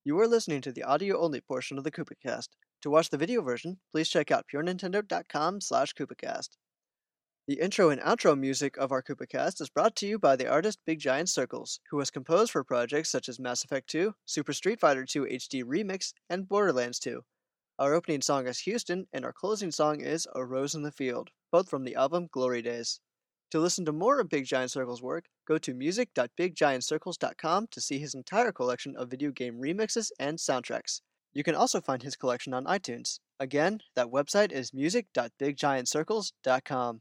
You are listening to the audio-only portion of the KoopaCast. To watch the video version, please check out purenintendo.com/KoopaCast. The intro and outro music of our KoopaCast is brought to you by the artist Big Giant Circles, who has composed for projects such as Mass Effect 2, Super Street Fighter 2 HD Remix, and Borderlands 2. Our opening song is Houston, and our closing song is A Rose in the Field, both from the album Glory Days. To listen to more of Big Giant Circles' work, go to music.biggiantcircles.com to see his entire collection of video game remixes and soundtracks. You can also find his collection on iTunes. Again, that website is music.biggiantcircles.com.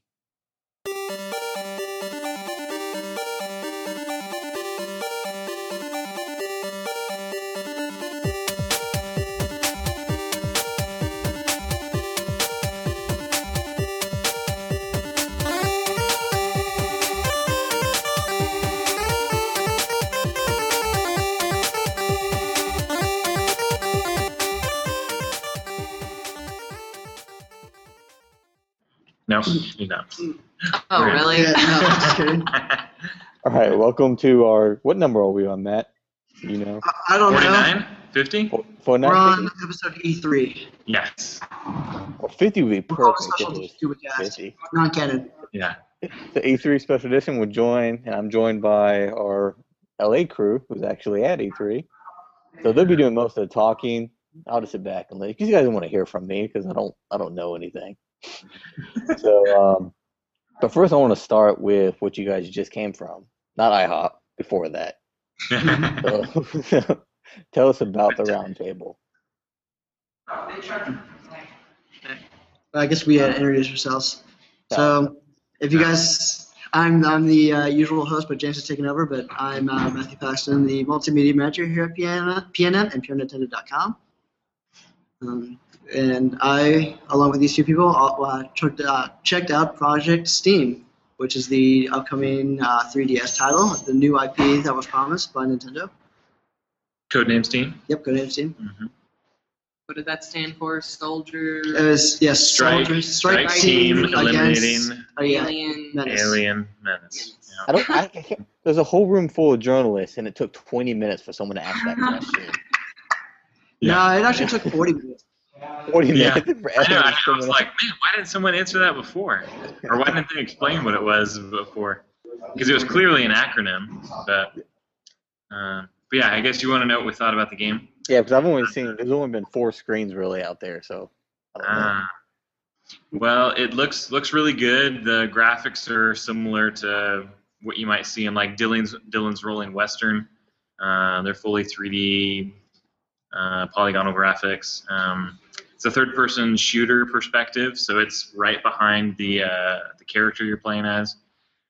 No, you're not. Oh, really? Yeah, no, just kidding. All right, welcome to our. What number are we on, Matt? You know, I don't 49? 50? 49, know. We're on episode E3. Yes. Well, 50 would be We're on a perfect special if it was KoopaCast. 50. Non-canon. Yeah. The E3 special edition would join, and I'm joined by our LA crew, who's actually at E3. So they'll be doing most of the talking. I'll just sit back and listen, because you guys don't want to hear from me, because I don't know anything. So, but first I want to start with what you guys just came from, not IHOP. Before that, so, tell us about the round table. I guess we introduce ourselves. So, if you guys, I'm the usual host, but James is taking over. But I'm Matthew Paxton, the multimedia manager here at PNM and PureNintendo.com. And I, along with these two people, checked out Project Steam, which is the upcoming 3DS title, the new IP that was promised by Nintendo. Codename Steam? Yep, go ahead, Steam. Mm-hmm. What did that stand for? Soldier, It was, yes, Strike Team Eliminating Alien, Menace. Alien Menace. I can't, there's a whole room full of journalists, and it took 20 minutes for someone to ask that question. No, it actually took 40 minutes. 40 Yeah. minutes for I know. I someone was like, man, why didn't someone answer that before? Or why didn't they explain what it was before? Because it was clearly an acronym. But yeah, I guess you want to know what we thought about the game? Yeah, because I've only seen, there's only been 4 screens really out there, so I don't know. Well, it looks really good. The graphics are similar to what you might see in like Dylan's Rolling Western. They're fully 3D polygonal graphics. It's a third-person shooter perspective, so it's right behind the character you're playing as.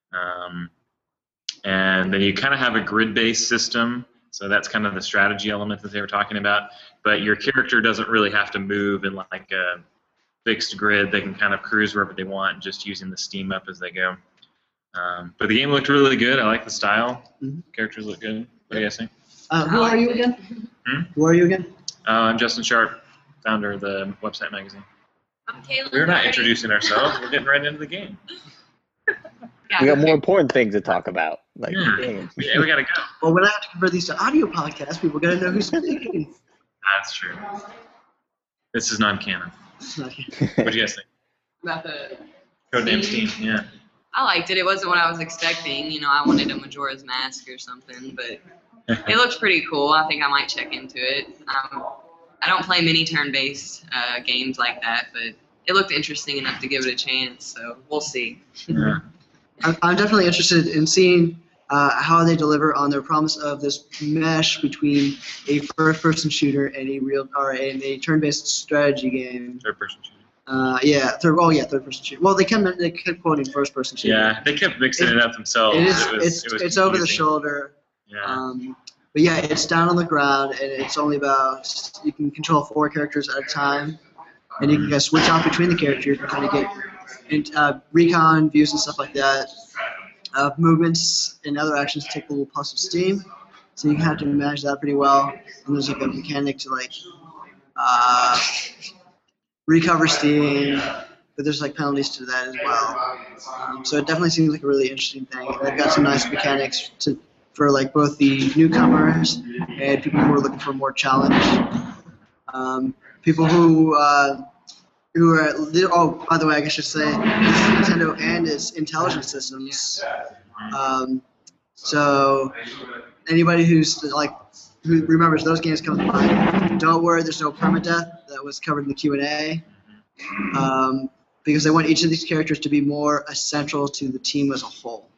And then you kind of have a grid-based system, so that's kind of the strategy element that they were talking about. But your character doesn't really have to move in like a fixed grid. They can kind of cruise wherever they want, just using the steam up as they go. But the game looked really good. I like the style. Mm-hmm. Characters look good. What do you guys think? Who are you again? Who are you again? I'm Justin Sharp, founder of the website magazine. I'm Kayla. We're not introducing ourselves. We're getting right into the game. Yeah, We got more important things to talk about, like Yeah. games. Yeah, we gotta go. Well, when I have to convert these to audio podcasts, people got to know who's speaking. That's true. This is non-canon. What do you guys think? about the Codename Steam. Yeah. I liked it. It wasn't what I was expecting. You know, I wanted a Majora's Mask or something, but it looks pretty cool. I think I might check into it. I don't play many turn-based games like that, but it looked interesting enough to give it a chance, so we'll see. Yeah. I'm definitely interested in seeing how they deliver on their promise of this mesh between a first-person shooter and a turn-based strategy game. Third-person shooter. Third-person shooter. Well, they kept quoting first-person shooter. Yeah, they kept mixing it up themselves. It's over the shoulder. Yeah. But yeah, it's down on the ground, and it's only about, you can control 4 characters at a time, and you can switch out between the characters and kind of get recon views and stuff like that. Movements and other actions take a little plus of steam, so you have to manage that pretty well. And there's like a mechanic to like recover steam, but there's like penalties to that as well. So it definitely seems like a really interesting thing. They've got some nice mechanics for like both the newcomers and people who are looking for more challenge. People who are by the way, I should say Nintendo and its Intelligent Systems. So anybody who remembers those games come to mind, don't worry, there's no permadeath. That was covered in the Q&A. Because they want each of these characters to be more essential to the team as a whole.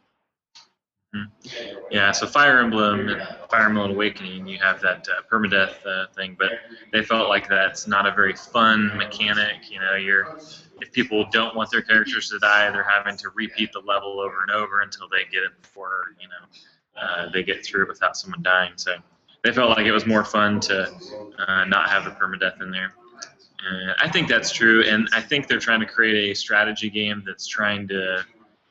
Yeah, so Fire Emblem Awakening, you have that permadeath thing, but they felt like that's not a very fun mechanic. You know, if people don't want their characters to die, they're having to repeat the level over and over until they get it before they get through it without someone dying. So they felt like it was more fun to not have the permadeath in there. I think that's true, and I think they're trying to create a strategy game that's trying to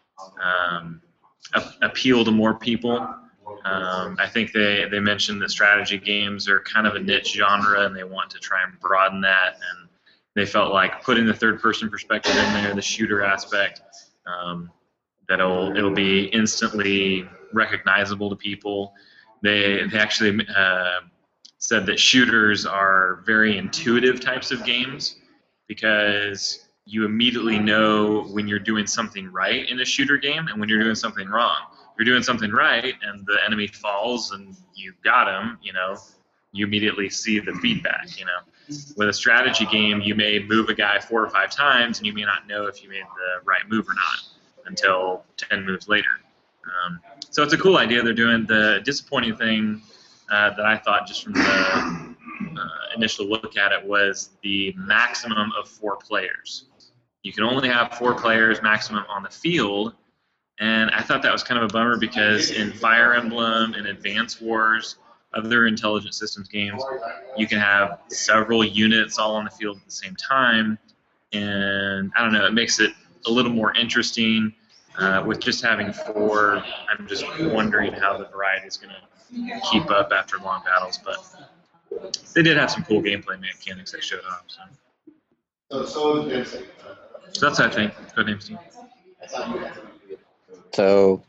appeal to more people. I think they mentioned that strategy games are kind of a niche genre, and they want to try and broaden that. And they felt like putting the third-person perspective in there, the shooter aspect, it'll be instantly recognizable to people. They actually said that shooters are very intuitive types of games because you immediately know when you're doing something right in a shooter game and when you're doing something wrong. If you're doing something right and the enemy falls and you got him, you immediately see the feedback, With a strategy game, you may move a guy 4 or 5 times and you may not know if you made the right move or not until 10 moves later. So it's a cool idea they're doing. The disappointing thing that I thought just from the initial look at it was the maximum of 4 players. You can only have 4 players maximum on the field, and I thought that was kind of a bummer because in Fire Emblem and Advance Wars, other Intelligent Systems games, you can have several units all on the field at the same time, and I don't know, it makes it a little more interesting. With just having 4, I'm just wondering how the variety is going to keep up after long battles, but they did have some cool gameplay mechanics that showed off. So that's what I think. Good name, Steve. So,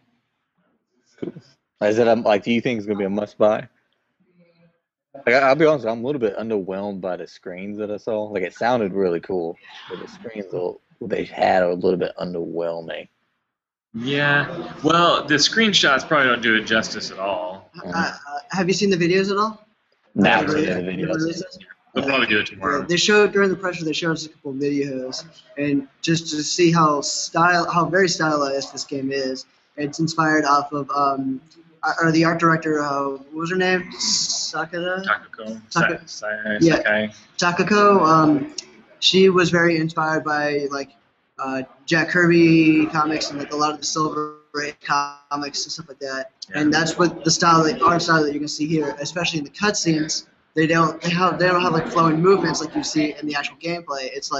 is it do you think it's gonna be a must-buy? I'll be honest, I'm a little bit underwhelmed by the screens that I saw. Like, it sounded really cool, but the screens they had are a little bit underwhelming. Yeah, well, the screenshots probably don't do it justice at all. Have you seen the videos at all? No, I've seen the videos. They'll probably do it tomorrow. They showed during the pressure. They showed us a couple of videos, and just to see how very stylized this game is. It's inspired off of the art director. What was her name? Takako. Yeah, Takako. She was very inspired by Jack Kirby comics and a lot of the Silver Age comics and stuff like that. Yeah. And that's what the art style that you can see here, especially in the cutscenes. They don't have flowing movements like you see in the actual gameplay. It's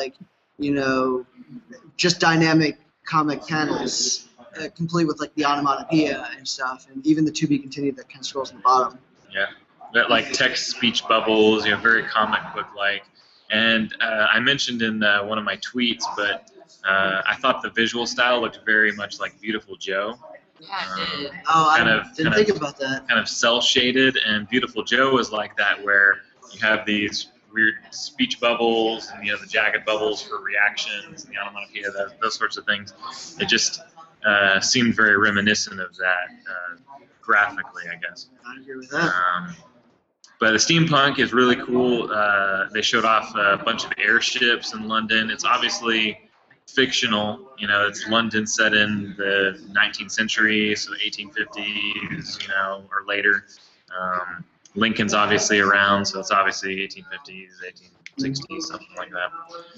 just dynamic comic panels, complete with the onomatopoeia and stuff, and even the to be continued that kind of scrolls on the bottom. Yeah, that text speech bubbles, very comic book like. And I mentioned in one of my tweets, but I thought the visual style looked very much like Beautiful Joe. Yeah, it did. I didn't think about that. Kind of cel-shaded, and Beautiful Joe was like that, where you have these weird speech bubbles and the jagged bubbles for reactions and the onomatopoeia, those sorts of things. It just seemed very reminiscent of that graphically, I guess. I agree with that. But the steampunk is really cool. They showed off a bunch of airships in London. It's obviously fictional. It's London set in the 19th century, so the 1850s, or later. Lincoln's obviously around, so it's obviously 1850s, 1860s, something like that.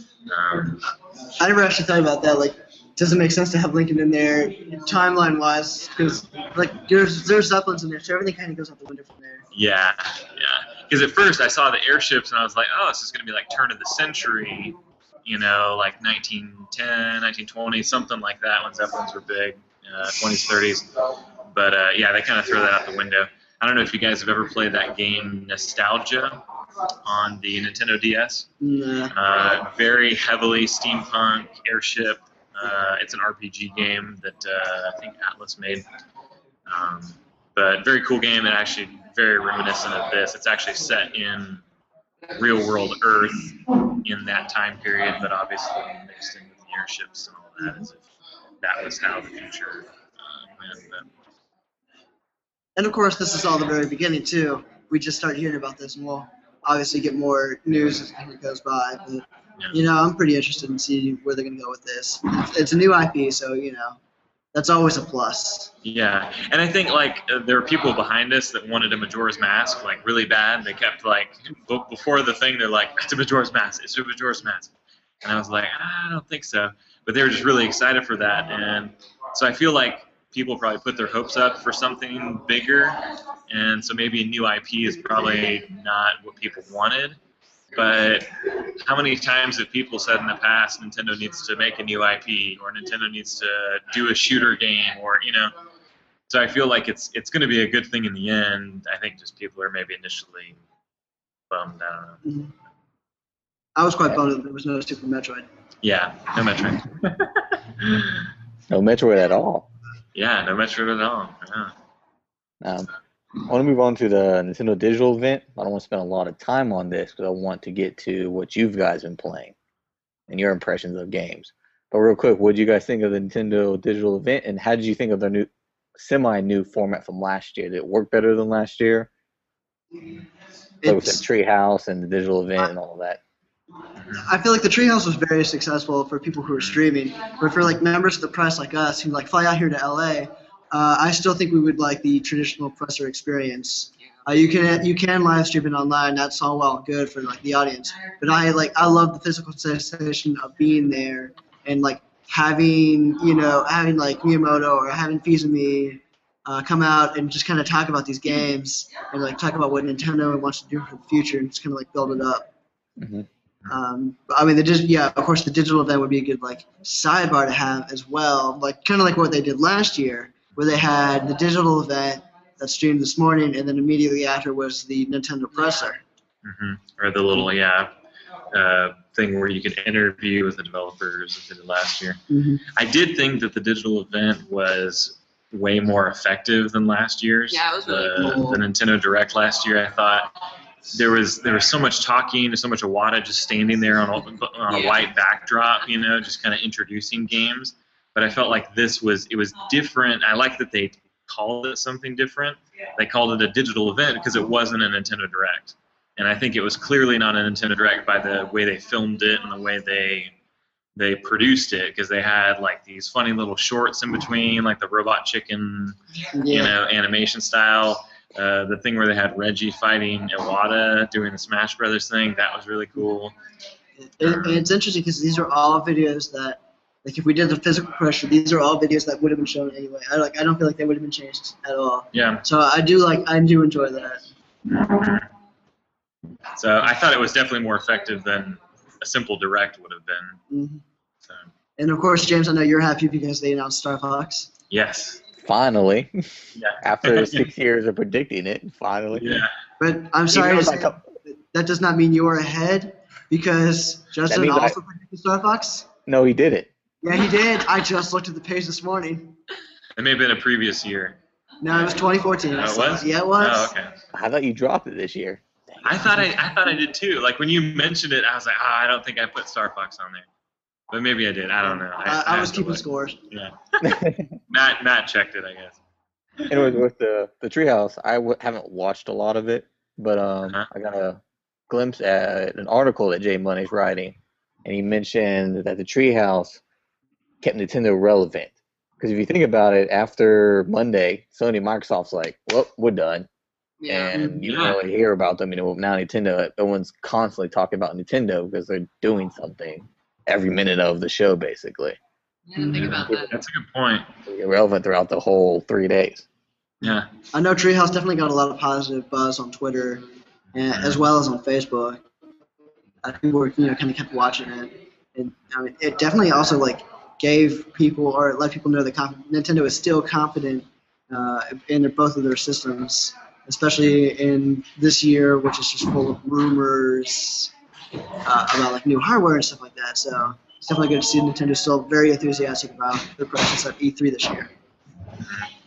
I never actually thought about that. Does it make sense to have Lincoln in there, timeline-wise? Because there's Zeppelins in there, so everything kind of goes out the window from there. Yeah. Because at first I saw the airships and I was like, oh, this is going to be turn of the century, 1910, 1920, something like that when Zeppelins were big, 20s, 30s. But they kind of throw that out the window. I don't know if you guys have ever played that game Nostalgia on the Nintendo DS. Nah. Very heavily steampunk airship. It's an RPG game that I think Atlas made. But very cool game, and actually very reminiscent of this. It's actually set in real world Earth in that time period, but obviously mixed in with the airships and all that, as if that was how the future went. But And of course, this is all the very beginning too. We just started hearing about this, and we'll obviously get more news as time goes by. But I'm pretty interested in seeing where they're going to go with this. It's a new IP, so that's always a plus. Yeah, and I think there were people behind us that wanted a Majora's Mask like really bad. They kept before the thing, they're like, "It's a Majora's Mask. It's a Majora's Mask," and I was like, "I don't think so." But they were just really excited for that, and so I feel like people probably put their hopes up for something bigger, and so maybe a new IP is probably not what people wanted. But how many times have people said in the past Nintendo needs to make a new IP, or Nintendo needs to do a shooter game, or So I feel like it's going to be a good thing in the end. I think just people are maybe initially bummed. I don't know. Mm-hmm. I was quite bummed that there was no Super Metroid. Yeah, no Metroid. No Metroid at all. Yeah, no Metroid at all. Yeah. I want to move on to the Nintendo Digital event. I don't want to spend a lot of time on this because I want to get to what you guys been playing and your impressions of games. But real quick, what did you guys think of the Nintendo Digital event, and how did you think of their new semi-new format from last year? Did it work better than last year? Like with the Treehouse and the digital event and all of that. I feel like the Treehouse was very successful for people who are streaming, but for members of the press like us who fly out here to LA, I still think we would like the traditional presser experience. You can live stream it online. That's all well and good for the audience. But I love the physical sensation of being there and having Miyamoto or having Fizumi come out and just kind of talk about these games and talk about what Nintendo wants to do for the future and just kind of build it up. Mm-hmm. Of course, the digital event would be a good sidebar to have as well, kind of like what they did last year, where they had the digital event that streamed this morning, and then immediately after was the Nintendo presser. Mm-hmm. Or the little thing where you could interview with the developers that did it last year. Mm-hmm. I did think that the digital event was way more effective than last year's. Yeah, it was really cool. The Nintendo Direct last year, I thought there was so much talking, so much Iwata just standing there on a white backdrop, just kind of introducing games. But I felt like it was different. I like that they called it something different. They called it a digital event because it wasn't a Nintendo Direct. And I think it was clearly not a Nintendo Direct by the way they filmed it and the way they produced it, because they had these funny little shorts in between, the Robot Chicken, animation style. The thing where they had Reggie fighting Iwata doing the Smash Brothers thing, that was really cool. It's interesting because these are all videos that, if we did the physical pressure, these are all videos that would have been shown anyway. I don't feel like they would have been changed at all. Yeah. So I do enjoy that. So I thought it was definitely more effective than a simple Direct would have been. Mm-hmm. So. And of course, James, I know you're happy because they announced Star Fox. Yes. Finally. Yeah. After 6 years of predicting it, finally. Yeah. But I'm sorry to say, that does not mean you're ahead, because Justin also predicted Star Fox. No, he didn't. Yeah, he did. I just looked at the page this morning. It may have been a previous year. No, it was 2014. Oh, it was? Yeah, it was. Oh, okay. I thought you dropped it this year. I thought I did too. When you mentioned it, I was like, I don't think I put Star Fox on there. But maybe I did. I don't know. I was keeping scores. Yeah. Matt checked it, I guess. Anyways, with the Treehouse, I haven't watched a lot of it, but I got a glimpse at an article that Jay Money's writing, and he mentioned that the Treehouse kept Nintendo relevant. Because if you think about it, after Monday, Sony and Microsoft's like, well, we're done. Yeah. And you don't really hear about them. Now Nintendo, everyone's constantly talking about Nintendo because they're doing something every minute of the show, basically. I didn't think about that. That's a good point. They're relevant throughout the whole 3 days. Yeah. I know Treehouse definitely got a lot of positive buzz on Twitter, as well as on Facebook. People were, kind of kept watching it. And it definitely also gave people, or let people know that Nintendo is still confident in both of their systems, especially in this year, which is just full of rumors about new hardware and stuff like that. So it's definitely good to see Nintendo still very enthusiastic about their presence at E3 this year.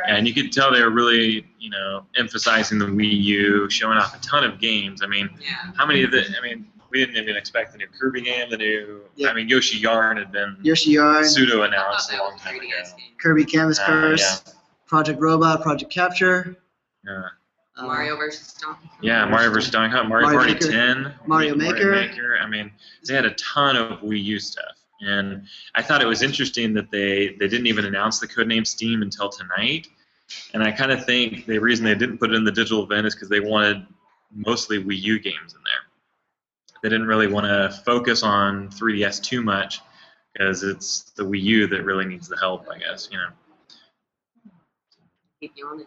And you could tell they were really, emphasizing the Wii U, showing off a ton of games. I mean, how many of the? I mean, we didn't even expect the new Kirby game, Yoshi Yarn had been pseudo-announced a long time ago. Kirby Canvas Curse, Project Robot, Project Capture. Yeah. Mario vs. Donkey Kong. Yeah, Mario vs. Donkey Kong, Mario Party 10, Mario Maker. I mean, they had a ton of Wii U stuff. And I thought it was interesting that they didn't even announce the codename Steam until tonight. And I kind of think the reason they didn't put it in the digital event is because they wanted mostly Wii U games in there. They didn't really want to focus on 3DS too much because it's the Wii U that really needs the help, I guess, Keep yawning.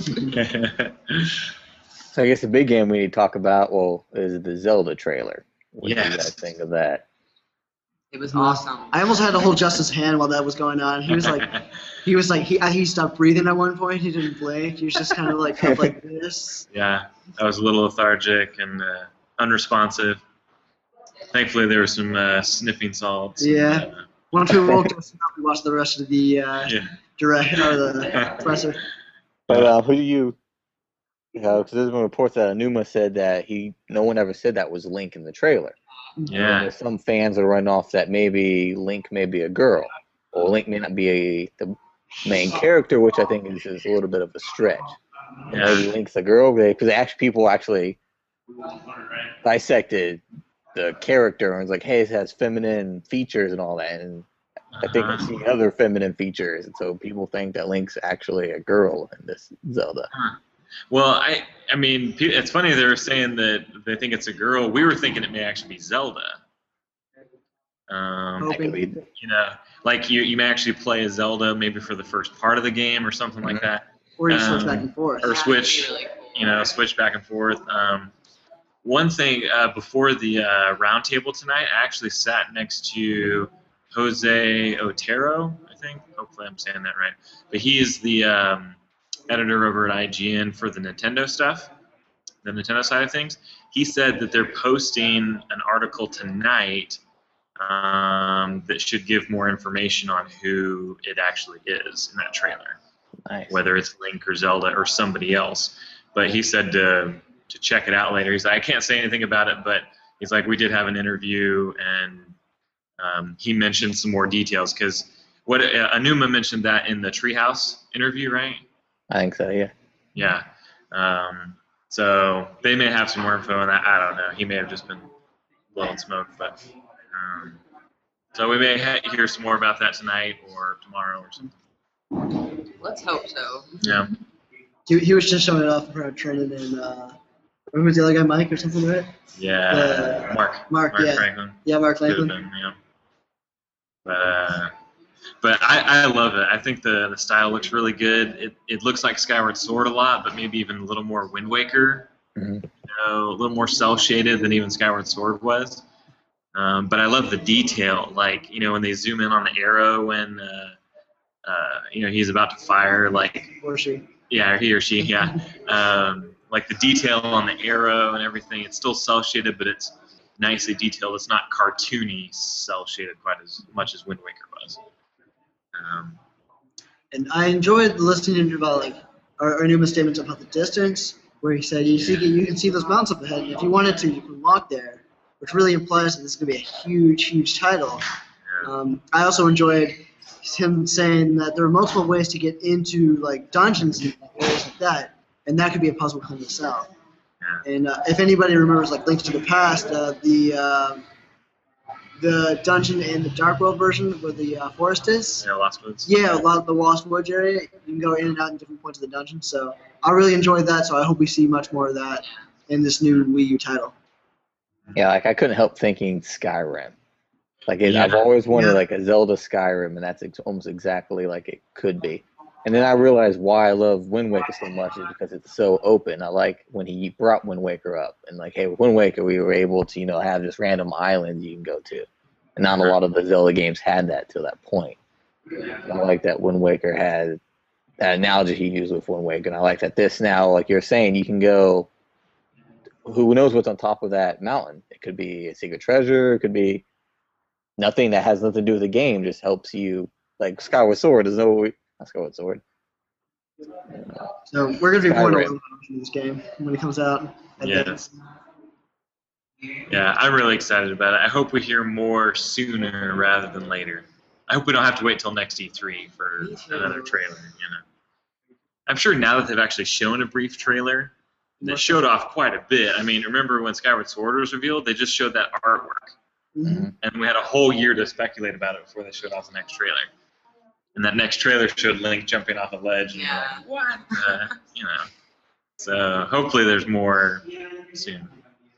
So I guess the big game we need to talk about, is the Zelda trailer. What do you guys think of that? It was awesome. I almost had to hold Justin's hand while that was going on. He stopped breathing at one point. He didn't blink. He was just kind of like up like this. Yeah, I was a little lethargic and unresponsive. Thankfully, there was some sniffing salts. Yeah. And, once we woke Justin up, we watched the rest of the direct or the presser. But who do you? Because there's been reports that Anuma said that no one ever said that was Link in the trailer. Yeah. There's some fans are running off that maybe Link may be a girl, or Link may not be the main character, which I think is just a little bit of a stretch. Yeah. Maybe Link's a girl, because people actually dissected the character and was like, hey, it has feminine features and all that, and I think I've seen other feminine features, and so people think that Link's actually a girl in this Zelda. Well, I mean, it's funny they were saying that they think it's a girl. We were thinking it may actually be Zelda. Like you may actually play as Zelda maybe for the first part of the game or something like that. Or you switch back and forth. Or switch, switch back and forth. One thing, before the roundtable tonight, I actually sat next to Jose Otero, I think. Hopefully I'm saying that right. But he is the editor over at IGN for the Nintendo stuff, the Nintendo side of things. He said that they're posting an article tonight that should give more information on who it actually is in that trailer. Nice. Whether it's Link or Zelda or somebody else. But he said to check it out later. He's like, I can't say anything about it, but he's like, we did have an interview, and he mentioned some more details, because what Anuma mentioned that in the Treehouse interview, right? I think so, yeah. Yeah. So they may have some more info on that. I don't know. He may have just been blowing smoke, but so we may hear some more about that tonight or tomorrow or something. Let's hope so. Yeah. He was just showing it off in front of Trenton and who was the other guy, Mike or something, right? Yeah. Mark yeah. Franklin. Yeah, Mark Franklin. Been, yeah. But I love it. I think the style looks really good. It looks like Skyward Sword a lot, but maybe even a little more Wind Waker. Mm-hmm. A little more cel shaded than even Skyward Sword was. But I love the detail, like when they zoom in on the arrow when he's about to fire, like or she. Yeah, he or she. Yeah, like the detail on the arrow and everything. It's still cel shaded, but it's nicely detailed. It's not cartoony cel shaded quite as much as Wind Waker was. And I enjoyed listening about our Numa statements about the distance, where he said you can see those mountains up ahead, and if you wanted to, you can walk there, which really implies that this is going to be a huge, huge title. I also enjoyed him saying that there are multiple ways to get into dungeons and areas like that, and that could be a puzzle within itself. And if anybody remembers Link to the Past, the dungeon in the Dark World version where the forest is. Yeah, Lost Woods. Yeah, the Lost Woods area. You can go in and out in different points of the dungeon. So I really enjoyed that. So I hope we see much more of that in this new Wii U title. Yeah, I couldn't help thinking Skyrim. I've always wanted a Zelda Skyrim, and that's almost exactly like it could be. And then I realized why I love Wind Waker so much is because it's so open. I like when he brought Wind Waker up, and hey, with Wind Waker we were able to have just random islands you can go to, and not a lot of the Zelda games had that till that point. I like that Wind Waker had that analogy he used with Wind Waker, and I like that this now, like you're saying, you can go. Who knows what's on top of that mountain? It could be a secret treasure. It could be nothing that has nothing to do with the game. Just helps you. Like Skyward Sword, not Skyward Sword. So we're gonna be more Skyrim. in this game when it comes out. I think. Yes. Yeah, I'm really excited about it. I hope we hear more sooner rather than later. I hope we don't have to wait till next E3 for Me too. another trailer. I'm sure now that they've actually shown a brief trailer, they showed off quite a bit. I mean, remember when Skyward Sword was revealed? They just showed that artwork, Mhm. and we had a whole year to speculate about it before they showed off the next trailer. And that next trailer showed Link jumping off a ledge, and Yeah. like, what? So hopefully there's more soon.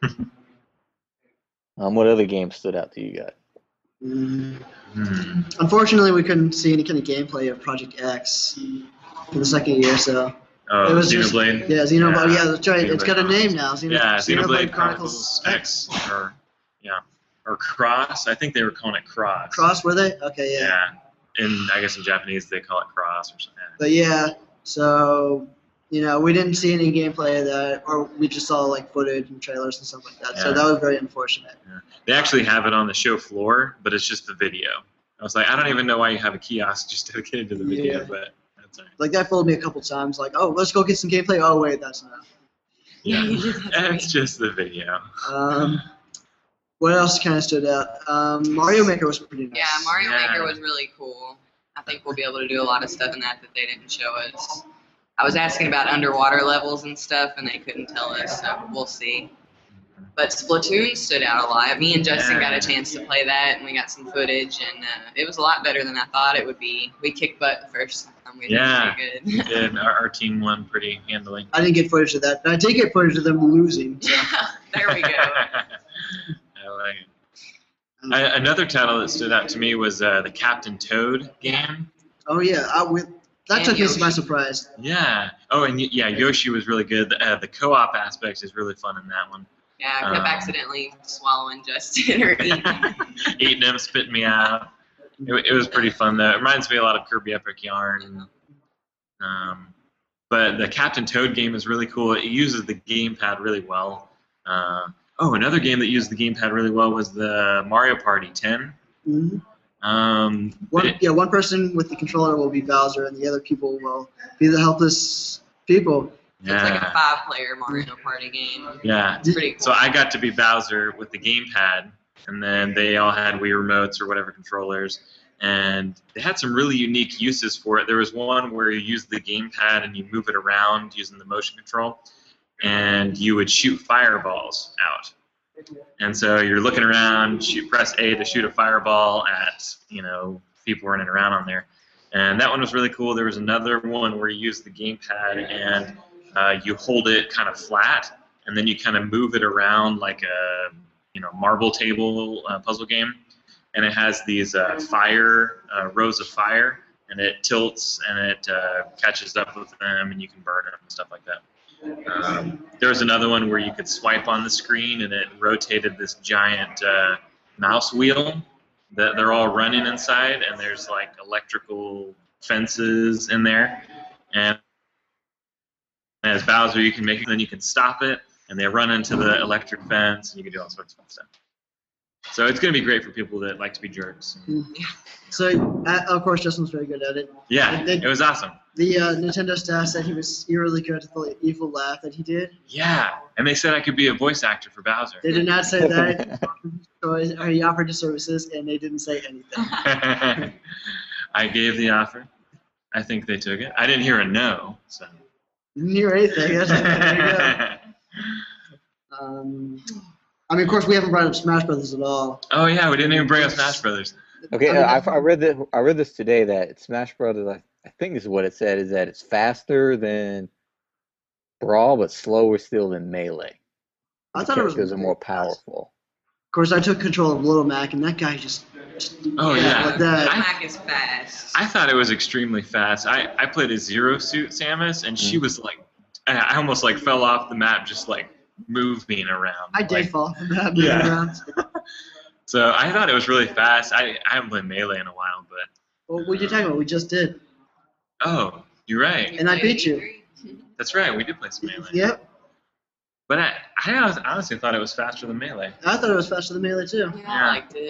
What other games stood out to you guys? Unfortunately, we couldn't see any kind of gameplay of Project X for the second year, so Oh, it was just Xenoblade. Xenoblade. Yeah, that's right. It's Xenoblade got a name Chronicles. now. Yeah, Xenoblade Chronicles X, or Cross. I think they were calling it Cross. Cross, were they? Okay, yeah. Yeah, and I guess in Japanese they call it Cross or something. But yeah, so we didn't see any gameplay of that, or we just saw like footage and trailers and stuff like that. So Yeah. that was very unfortunate. Yeah. They actually have it on the show floor, but it's just the video. I was like, I don't even know why you have a kiosk just dedicated to the video, Yeah. but that's all right. Like that fooled me a couple times. Like, oh, let's go get some gameplay. Oh wait, that's not. Yeah, You did that it's just the video. What else kind of stood out? Mario Maker was pretty nice. Yeah, Mario Yeah. Maker was really cool. I think we'll be able to do a lot of stuff in that they didn't show us. I was asking about underwater levels and stuff, and they couldn't tell us, so we'll see. But Splatoon stood out a lot. Me and Justin got a chance to play that, and we got some footage, and it was a lot better than I thought it would be. We kicked butt the first time. We did Yeah. pretty We good. did. Our team won pretty handily. I didn't get footage of that, but I did get footage of them losing. So. There we go. I like it. Another title that stood out to me was the Captain Toad game. Oh yeah, that And took me Yoshi. by surprise. Yeah. Oh, and yeah, Yoshi was really good. The co-op aspect is really fun in that one. Yeah, I kept accidentally swallowing Justin or eating. Eating him, spitting me out. It was pretty fun though. It reminds me a lot of Kirby Epic Yarn. But the Captain Toad game is really cool. It uses the gamepad really well. Another game that used the gamepad really well was the Mario Party 10. Mm-hmm. It- One person with the controller will be Bowser, and the other people will be the helpless people. It's like a yeah. 5-player Mario Party game. Yeah. It's pretty cool. So I got to be Bowser with the gamepad, and then they all had Wii remotes or whatever controllers, and they had some really unique uses for it. There was one where you use the gamepad and you move it around using the motion control, and you would shoot fireballs out. And so you're looking around, press A to shoot a fireball at people running around on there, and that one was really cool. There was another one where you use the gamepad and you hold it kind of flat, and then you kind of move it around like a marble table puzzle game, and it has these rows of fire, and it tilts and it catches up with them, and you can burn them and stuff like that. There was another one where you could swipe on the screen, and it rotated this giant mouse wheel that they're all running inside, and there's like electrical fences in there, and as Bowser, you can make it, then you can stop it, and they run into the electric fence, and you can do all sorts of fun stuff. So it's going to be great for people that like to be jerks. So, of course, Justin was very good at it. Yeah, it was awesome. The Nintendo staff said he was really good at the evil laugh that he did. Yeah, and they said I could be a voice actor for Bowser. They did not say that. Or he offered his services, and they didn't say anything. I gave the offer. I think they took it. I didn't hear a no, so. Didn't hear anything. There you go. Of course, we haven't brought up Smash Brothers at all. Oh yeah, we didn't even bring up Smash Brothers. Okay, I read this today that Smash Brothers. I think this is what it said, is that it's faster than Brawl, but slower still than Melee. I thought it was. Characters are more powerful. Of course, I took control of Little Mac, and that guy just Oh yeah. like that. Mac is fast. I thought it was extremely fast. I played a Zero Suit Samus, and she was like, I almost like fell off the map, just like moving around. I did like, fall from that Yeah. around. So I thought it was really fast. I haven't played Melee in a while, but Well, what are you talking about? We just did. oh, you're right. And I beat you. That's right. We did play some Melee. Yep. But I honestly thought it was faster than Melee. I thought it was faster than Melee, too. Yeah, I liked it.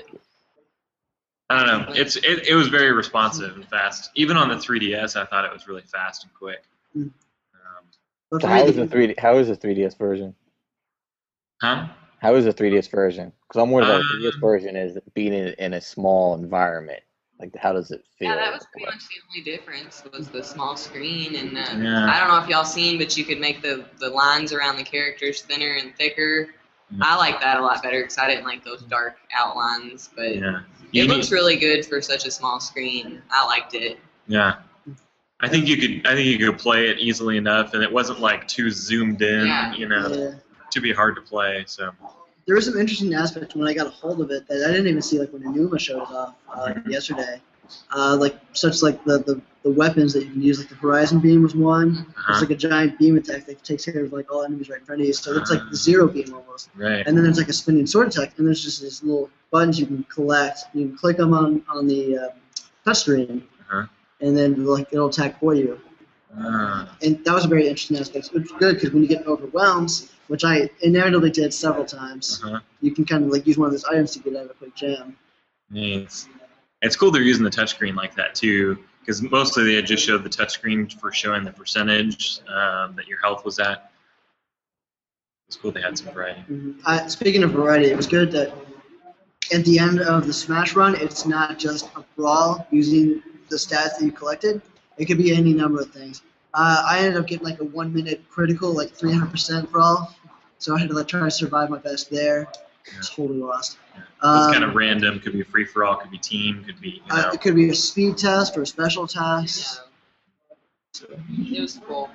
I don't know. It was very responsive and fast. Even on the 3DS, I thought it was really fast and quick. Mm. So how is the 3D? How is the 3DS version? Huh? How is the 3DS version? Because I'm worried about the 3DS Um, version is being in a small environment. Like, how does it feel? Yeah, that was pretty much the only difference was the small screen, and Yeah. I don't know if y'all seen, but you could make the lines around the characters thinner and thicker. I like that a lot better because I didn't like those dark outlines, but Yeah. it looks really good for such a small screen. I liked it. Yeah. I think you could play it easily enough, and it wasn't like too zoomed in, Yeah. to be hard to play. So. There was some interesting aspects when I got a hold of it that I didn't even see, like when Enuma showed it off yesterday. Like the weapons that you can use, like the Horizon Beam was one. It's like a giant beam attack that takes care of like all enemies right in front of you. So it's like the Zero Beam almost. Right. And then there's like a spinning sword attack, and there's just these little buttons you can collect. You can click them on the touchscreen, and then like it'll attack for you. And that was a very interesting aspect. It was good because when you get overwhelmed, which I inevitably did several times, you can kind of like use one of those items to get out of a quick jam. Nice. It's cool they're using the touchscreen like that too, because mostly they had just showed the touchscreen for showing the percentage that your health was at. It's cool they had some variety. Speaking of variety, it was good that at the end of the Smash run, it's not just a brawl using the stats that you collected. It could be any number of things. I ended up getting like a 1 minute critical, like 300% brawl, so I had to like try to survive my best there. Totally lost. It's kind of random. Could be free for all. Could be team. Could be. It could be a speed test or a special test. It was cool.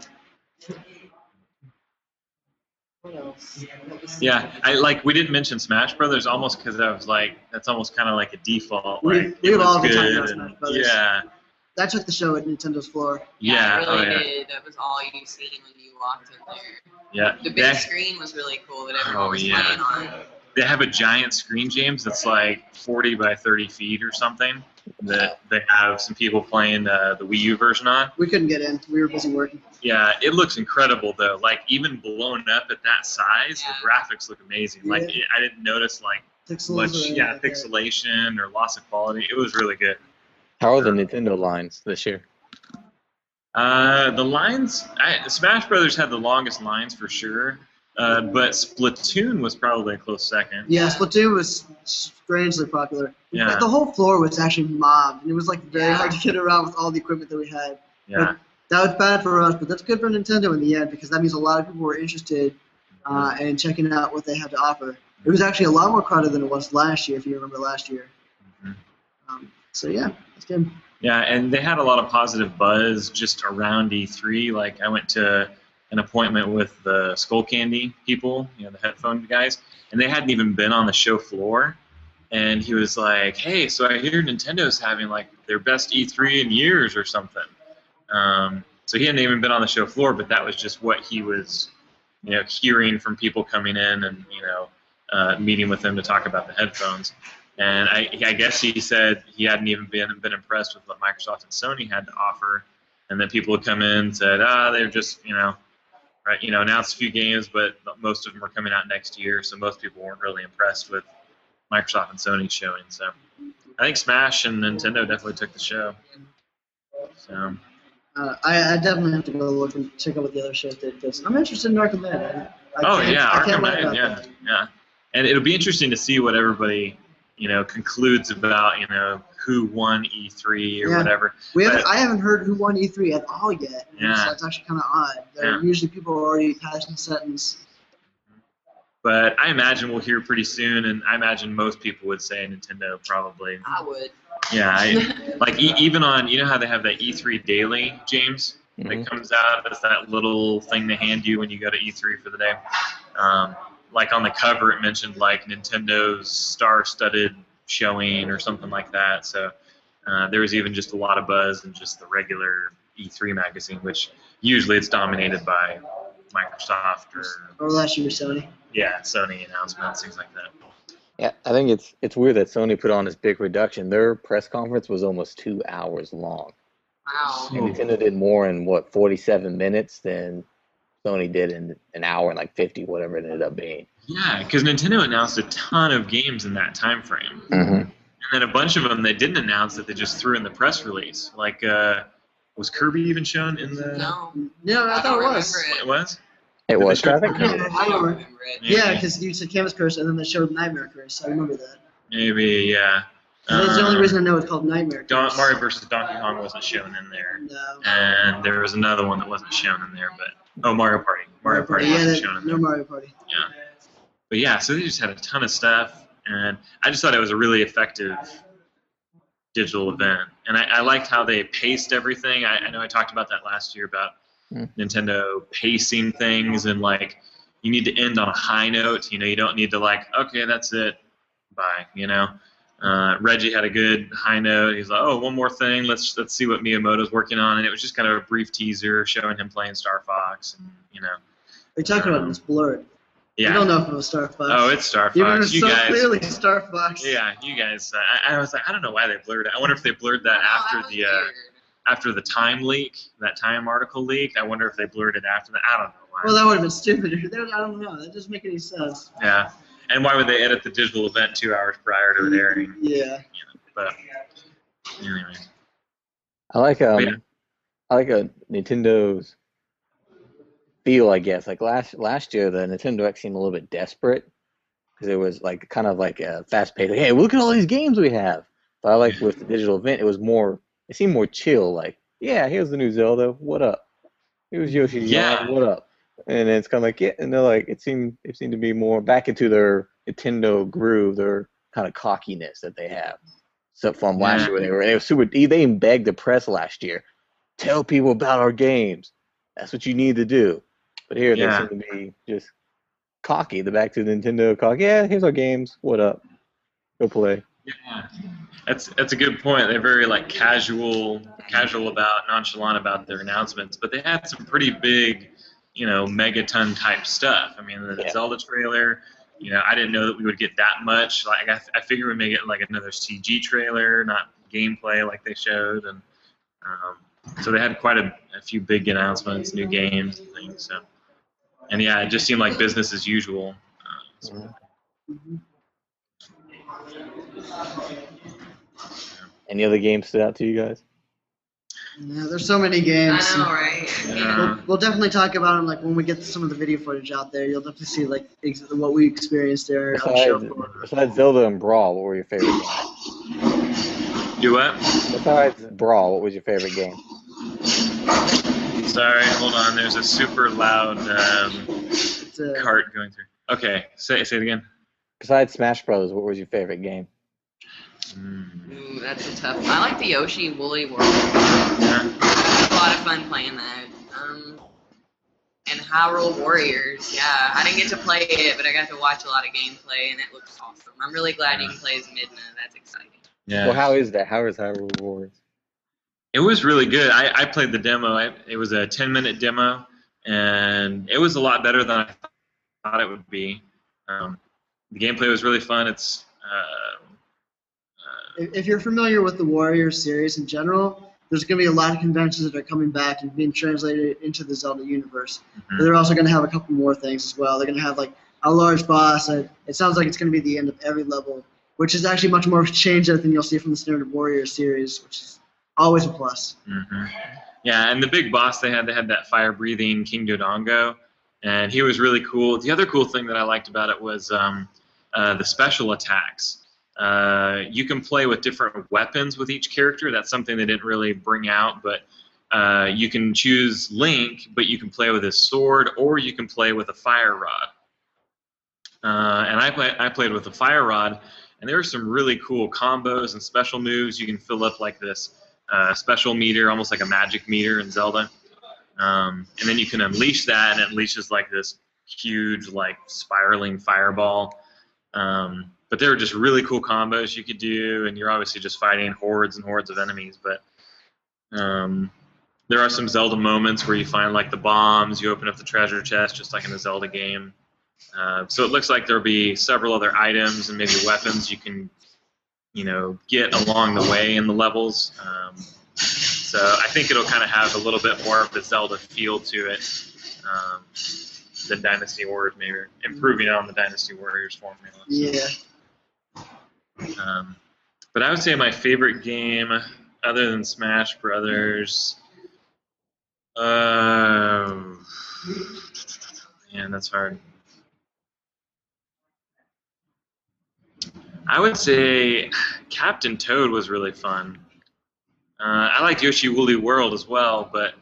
What else? Yeah, we didn't mention Smash Brothers almost because I was like, that's almost kind of like a default. We've it all was been talking good. about Smash Brothers. Yeah. That took the show at Nintendo's floor. Yeah. It really did. That was all you seen when you walked in there. Yeah. The big screen was really cool that everyone was playing on. They have a giant screen, James, that's like 40 by 30 feet or something. That they have some people playing the Wii U version on. We couldn't get in. We were busy working. Yeah, it looks incredible though. Like even blown up at that size, the graphics look amazing. Like I didn't notice like pixelation or loss of quality. It was really good. How are the Nintendo lines this year? The lines, Smash Brothers had the longest lines for sure. But Splatoon was probably a close second. Yeah, Splatoon was strangely popular. Yeah. But the whole floor was actually mobbed, and it was like very hard to get around with all the equipment that we had. Yeah. But that was bad for us, but that's good for Nintendo in the end because that means a lot of people were interested in checking out what they had to offer. It was actually a lot more crowded than it was last year, if you remember last year. So yeah, it's good. Yeah, and they had a lot of positive buzz just around E3. Like I went to an appointment with the Skull Candy people, the headphone guys, and they hadn't even been on the show floor. And he was like, "Hey, so I hear Nintendo's having like their best E3 in years or something." So he hadn't even been on the show floor, but that was just what he was, hearing from people coming in and meeting with them to talk about the headphones. And I guess he said he hadn't even been impressed with what Microsoft and Sony had to offer, and then people would come in and said, they're just announced a few games, but most of them are coming out next year, so most people weren't really impressed with Microsoft and Sony showing. So I think Smash and Nintendo definitely took the show. So I definitely have to go look and check out what the other shows did because I'm interested in Arkham Knight. Arkham Knight, yeah. And it'll be interesting to see what everybody concludes about who won E3 or whatever. I haven't heard who won E3 at all yet. Yeah. So that's actually kind of odd. Usually people are already passing the sentence. But I imagine we'll hear pretty soon, and I imagine most people would say Nintendo probably. I would. Yeah, even on, how they have that E3 Daily, James, that comes out. That's that little thing they hand you when you go to E3 for the day. Like on the cover, it mentioned like Nintendo's star-studded showing or something like that. So there was even just a lot of buzz in just the regular E3 magazine, which usually it's dominated by Microsoft or last year Sony. Yeah, Sony announcements, things like that. Yeah, I think it's weird that Sony put on this big reduction. Their press conference was almost 2 hours long. Wow. And Nintendo did more in 47 minutes than Sony did in an hour and 50, whatever it ended up being. Yeah, because Nintendo announced a ton of games in that time frame. Mm-hmm. And then a bunch of them they didn't announce that they just threw in the press release. Like Was Kirby even shown in the? No. No, I thought don't it was. remember It was. It Did was they show Traffic Kirby? Color. I remember. remember it. Yeah, because you said Canvas Curse, and then they showed Nightmare Curse. I remember that. Maybe, yeah. That's the only reason I know it's called Nightmare Curse. Mario vs. Donkey Kong wasn't shown in there, No. and there was another one that wasn't shown in there, but Mario Party. Mario Party Yeah, wasn't shown in no there. Mario Party. Yeah. But yeah, so they just had a ton of stuff, and I just thought it was a really effective digital event. And I liked how they paced everything. I know I talked about that last year about Nintendo pacing things, and like you need to end on a high note. You know, you don't need to like, okay, that's it, bye. You know, Reggie had a good high note. He's like, oh, one more thing. Let's see what Miyamoto's working on, and it was just kind of a brief teaser showing him playing Star Fox, and you know. Are you talking about it's blurred? Yeah. You don't know if it was Star Fox. Oh, it's Star Fox. You remember You so guys. clearly Star Fox. Yeah, you guys. I was like, I don't know why they blurred it. I wonder if they blurred that Oh, after that was the weird. after the Time leak, that Time article leaked. I wonder if they blurred it after that. I don't know why. Well, that would have been stupid. I don't know. That doesn't make any sense. Yeah, and why would they edit the digital event 2 hours prior to it airing? Yeah. But anyway, I like Yeah. I like a Nintendo's feel, I guess. Like last year, the Nintendo X seemed a little bit desperate because it was like kind of like a fast paced. Like, hey, look at all these games we have. But I like with the digital event, it seemed more chill. Like, yeah, here's the new Zelda. What up? Here's Yoshi's Yeah. Island. What up? And it's kind of like, yeah, and they're like, it seemed to be more back into their Nintendo groove, their kind of cockiness that they have. So from last year, where they were super. They even begged the press last year, tell people about our games. That's what you need to do. But here Yeah. they seem to be just cocky. They're back to Nintendo cocky. Yeah, here's our games. What up? Go play. yeah, that's a good point. They're very like casual about, nonchalant about their announcements, but they had some pretty big, you know, megaton type stuff. I mean, the Zelda trailer. You know, I didn't know that we would get that much. Like, I figured we may get like another CG trailer, not gameplay like they showed, and so they had quite a few big announcements, new games and things. So, and yeah, it just seemed like business as usual. Any other games stood out to you guys? Yeah, there's so many games. I know, right? Yeah. We'll definitely talk about them like when we get some of the video footage out there. You'll definitely see like what we experienced there. I'm sure. Besides Zelda and Brawl, what were your favorite games? Do what? Besides Brawl, what was your favorite game? Sorry, hold on. There's a super loud It's, cart going through. Okay, say it again. Besides Smash Brothers, what was your favorite game? Ooh, that's a tough one. I like the Yoshi Woolly World. Yeah. It's a lot of fun playing that. And Hyrule Warriors, yeah. I didn't get to play it, but I got to watch a lot of gameplay, and it looks awesome. I'm really glad you can play as Midna. That's exciting. Yeah. Well, how is that? How is Hyrule Warriors? It was really good. I played the demo. It was a 10-minute demo, and it was a lot better than I thought it would be. The gameplay was really fun. It's if you're familiar with the Warriors series in general, there's going to be a lot of conventions that are coming back and being translated into the Zelda universe. Mhm. But they're also going to have a couple more things as well. They're going to have like a large boss. And it sounds like it's going to be the end of every level, which is actually much more of a change than you'll see from the standard Warriors series, which is always a plus. Mhm. Yeah, and the big boss they had that fire-breathing King Dodongo, and he was really cool. The other cool thing that I liked about it was the special attacks. You can play with different weapons with each character. That's something they didn't really bring out, but you can choose Link, but you can play with his sword, or you can play with a fire rod. And I played with the fire rod, and there were some really cool combos and special moves. You can fill up like this special meter, almost like a magic meter in Zelda. And then you can unleash that, and it unleashes like this huge, like spiraling fireball. But there were just really cool combos you could do, and you're obviously just fighting hordes and hordes of enemies. But there are some Zelda moments where you find like the bombs, you open up the treasure chest, just like in a Zelda game. So it looks like there'll be several other items and maybe weapons you can, get along the way in the levels. So I think it'll kind of have a little bit more of the Zelda feel to it than Dynasty Warriors, maybe improving on the Dynasty Warriors formula. Yeah. But I would say my favorite game, other than Smash Brothers, Man, that's hard. I would say Captain Toad was really fun. I liked Yoshi Woolly World as well, but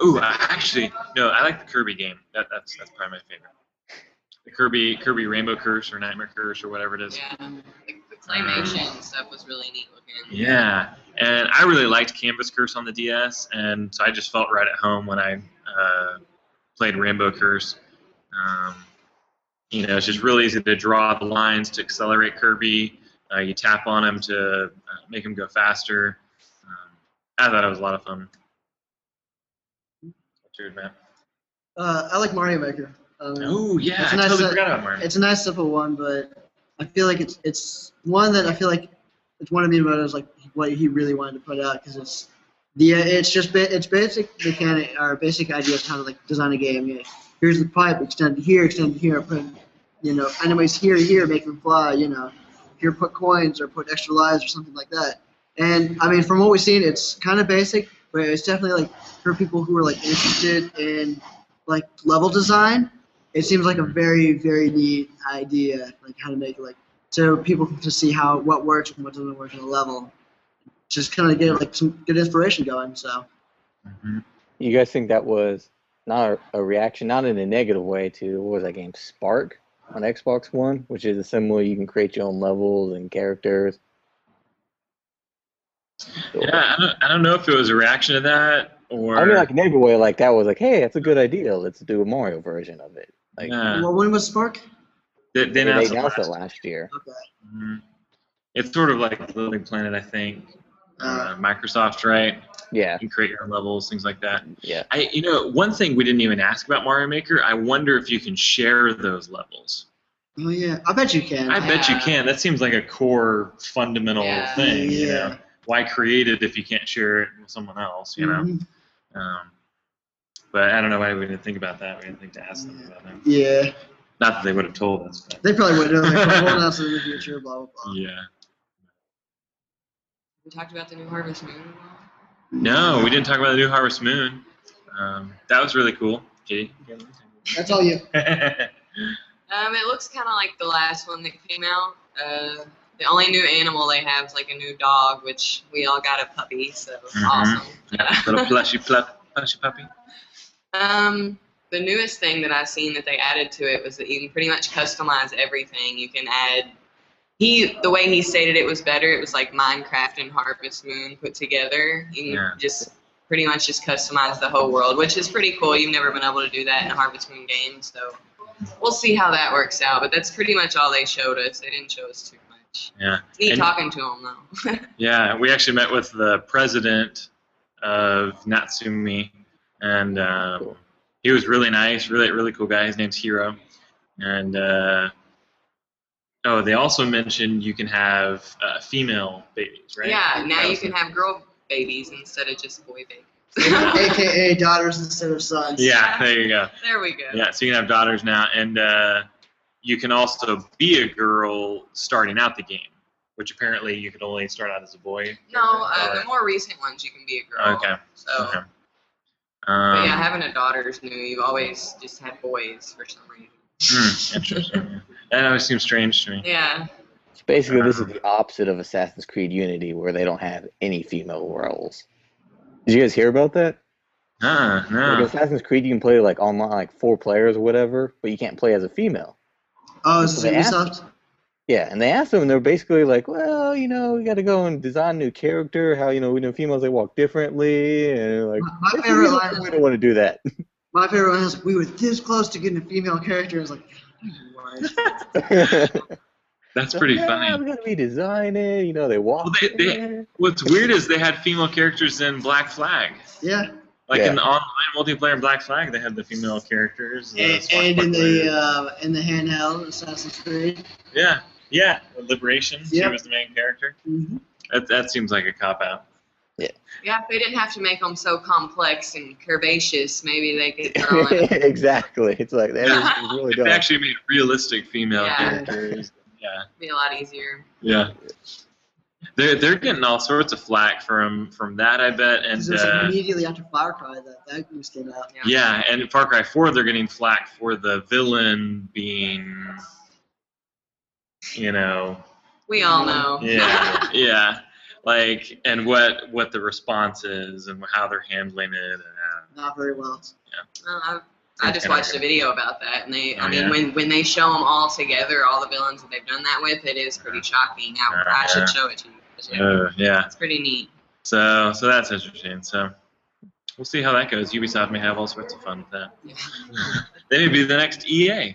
I like the Kirby game. That's probably my favorite. The Kirby Rainbow Curse or Nightmare Curse or whatever it is. Yeah, the claymation stuff was really neat looking. Yeah, and I really liked Canvas Curse on the DS, and so I just felt right at home when I played Rainbow Curse. It's just really easy to draw the lines to accelerate Kirby. You tap on him to make him go faster. I thought it was a lot of fun. What's yours, man? I like Mario Maker. Oh yeah, I nice, totally forgot about Mario. It's a nice simple one, but I feel like it's one that I feel like it's one of the motives like what he really wanted to put out because it's basic mechanic or basic idea of how to like design a game. Yeah, here's the pipe, extend here, put enemies here, make them fly. Here put coins or put extra lives or something like that. And I mean, from what we've seen, it's kind of basic, but it's definitely like for people who are like interested in like level design. It seems like a very, very neat idea, like how to make it like so people can see what works and what doesn't work in a level. Just kind of get like some good inspiration going. So, You guys think that was not a reaction, not in a negative way to what was that game, Spark on Xbox One, which is a similar. You can create your own levels and characters. Yeah, I don't know if it was a reaction to that or. I mean, like a negative way, like that was like, hey, that's a good idea. Let's do a Mario version of it. Like, well, when was Spark? They announced it last year. Okay. Mm-hmm. It's sort of like Little Big Planet, I think. Microsoft, right? Yeah. You can create your own levels, things like that. Yeah. One thing we didn't even ask about Mario Maker, I wonder if you can share those levels. Oh yeah, I bet you can. I bet you can. That seems like a core fundamental thing. Yeah. Why create it if you can't share it with someone else? But I don't know why we didn't think about that. We didn't think to ask them about that. Yeah. Not that they would have told us. But. They probably would have. Like, what else in the future? Blah blah blah. Yeah. We talked about the new Harvest Moon. No, we didn't talk about the new Harvest Moon. That was really cool. Katie? That's all you. It looks kind of like the last one that came out. The only new animal they have is like a new dog, which we all got a puppy, so awesome. Yeah, little plushy puppy. The newest thing that I've seen that they added to it was that you can pretty much customize everything. You can add. The way he stated it was better. It was like Minecraft and Harvest Moon put together. You can just pretty much just customize the whole world, which is pretty cool. You've never been able to do that in a Harvest Moon game, so we'll see how that works out. But that's pretty much all they showed us. They didn't show us too much. Yeah. It's neat talking to him though. Yeah, we actually met with the president of Natsumi, and he was really nice, really cool guy. His name's Hiro, and they also mentioned you can have female babies, right? Yeah, now you can have girl babies instead of just boy babies. AKA daughters instead of sons. Yeah, there you go. There we go. Yeah, so you can have daughters now, and you can also be a girl starting out the game, which apparently you could only start out as a boy. No, the more recent ones you can be a girl. Okay. So, okay. But yeah, having a daughter is new. You've always just had boys for some reason. Interesting. That always seems strange to me. Yeah. So basically, this is the opposite of Assassin's Creed Unity, where they don't have any female roles. Did you guys hear about that? No. Like Assassin's Creed, you can play like online, like 4 players or whatever, but you can't play as a female. Oh, is this Ubisoft? Yeah, and they asked them, and they're basically like, well, we got to go and design a new character. How we know females they walk differently, and like my favorite line. We don't want to do that. My favorite one is we were this close to getting a female character. It's like, that's pretty funny. We got to redesign it. They walk. Well, what's weird is they had female characters in Black Flag. Yeah. Like in the online multiplayer in Black Flag, they had the female characters. And in the handheld Assassin's Creed. Yeah. Liberation. She was the main character. Mm-hmm. That seems like a cop out. Yeah, if they didn't have to make them so complex and curvaceous, maybe they could throw in. Exactly. It's like that is really dumb. They actually made realistic female characters. Yeah. Be a lot easier. Yeah. They're getting all sorts of flack from that, I bet, and 'Cause it was immediately after Far Cry that news came out. yeah, and Far Cry 4 they're getting flack for the villain being, We all know. yeah, like, and what the response is and how they're handling it. And, Not very well. Well, I just watched a video about that, and I mean, yeah? when they show them all together, all the villains that they've done that with, it is pretty shocking. I should show it to you. Yeah. It's pretty neat. So that's interesting. So we'll see how that goes. Ubisoft may have all sorts of fun with that. They may be the next EA.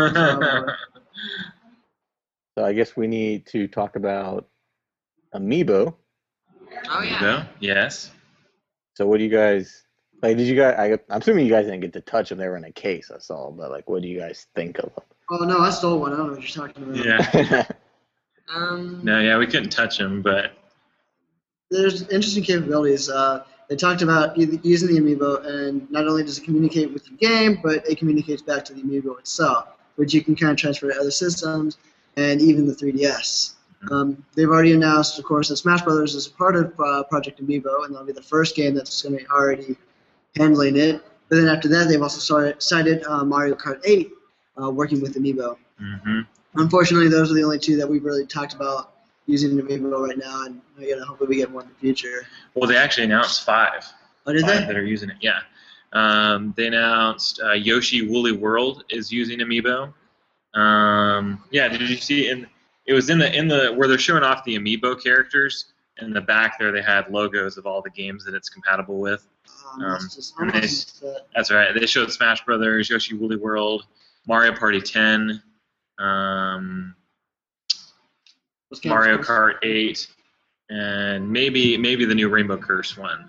So I guess we need to talk about Amiibo. Oh yeah. Yes. So what do you guys like? Did you guys? I'm assuming you guys didn't get to touch them. They were in a case. I saw. But like, what do you guys think of them? Oh no, I stole one. I don't know what you're talking about. Yeah. No, yeah, we couldn't touch them, but There's interesting capabilities. They talked about using the Amiibo, and not only does it communicate with the game, but it communicates back to the Amiibo itself, which you can kind of transfer to other systems and even the 3DS. They've already announced, of course, that Smash Brothers is a part of Project Amiibo, and that'll be the first game that's going to be already handling it. But then after that, they've also cited Mario Kart 8 working with Amiibo. mm-hmm. Unfortunately, those are the only two that we've really talked about using Amiibo right now, and hopefully we get one in the future. Well, they actually announced 5. Oh, did 5 they? that are using it. Yeah. They announced Yoshi Woolly World is using Amiibo. Yeah. Did you see? It was in the where they're showing off the Amiibo characters. In the back there, they had logos of all the games that it's compatible with. That's right. They showed Smash Brothers, Yoshi Woolly World, Mario Party 10. Mario Kart 8, and maybe the new Rainbow Curse one.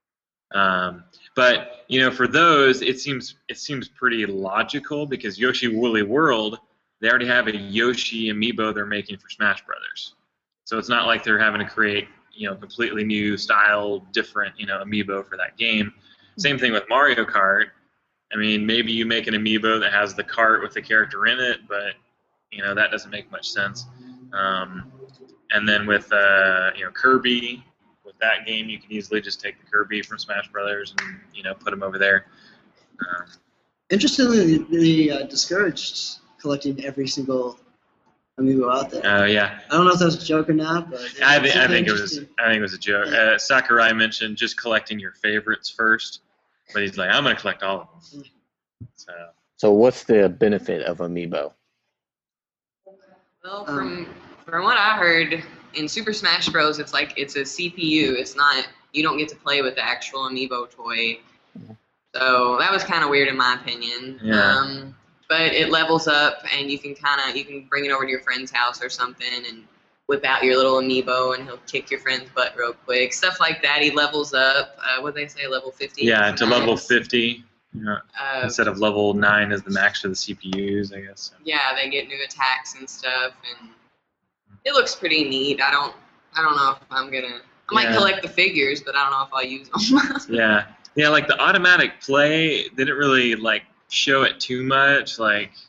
But for those, it seems pretty logical because Yoshi Woolly World, they already have a Yoshi amiibo they're making for Smash Brothers, so it's not like they're having to create completely new style, different amiibo for that game. Same thing with Mario Kart. I mean, maybe you make an amiibo that has the cart with the character in it, but that doesn't make much sense. And then with Kirby, with that game, you can easily just take the Kirby from Smash Brothers and put him over there. Interestingly, they discouraged collecting every single amiibo out there. Yeah. I don't know if that was a joke or not, but I think it was a joke. Sakurai mentioned just collecting your favorites first, but he's like, I'm gonna collect all of them. So what's the benefit of amiibo? Well, from what I heard, in Super Smash Bros, it's a CPU. It's not, you don't get to play with the actual amiibo toy. So that was kind of weird in my opinion. Yeah. But it levels up, and you can bring it over to your friend's house or something, and whip out your little amiibo, and he'll kick your friend's butt real quick. Stuff like that. He levels up. What they say, level 50? Yeah, to level 50. Instead of level 9 is the max for the CPUs, I guess. Yeah, they get new attacks and stuff, and it looks pretty neat. I don't know if I'm gonna. I might collect the figures, but I don't know if I'll use them. Yeah, like the automatic play, they didn't really show it too much.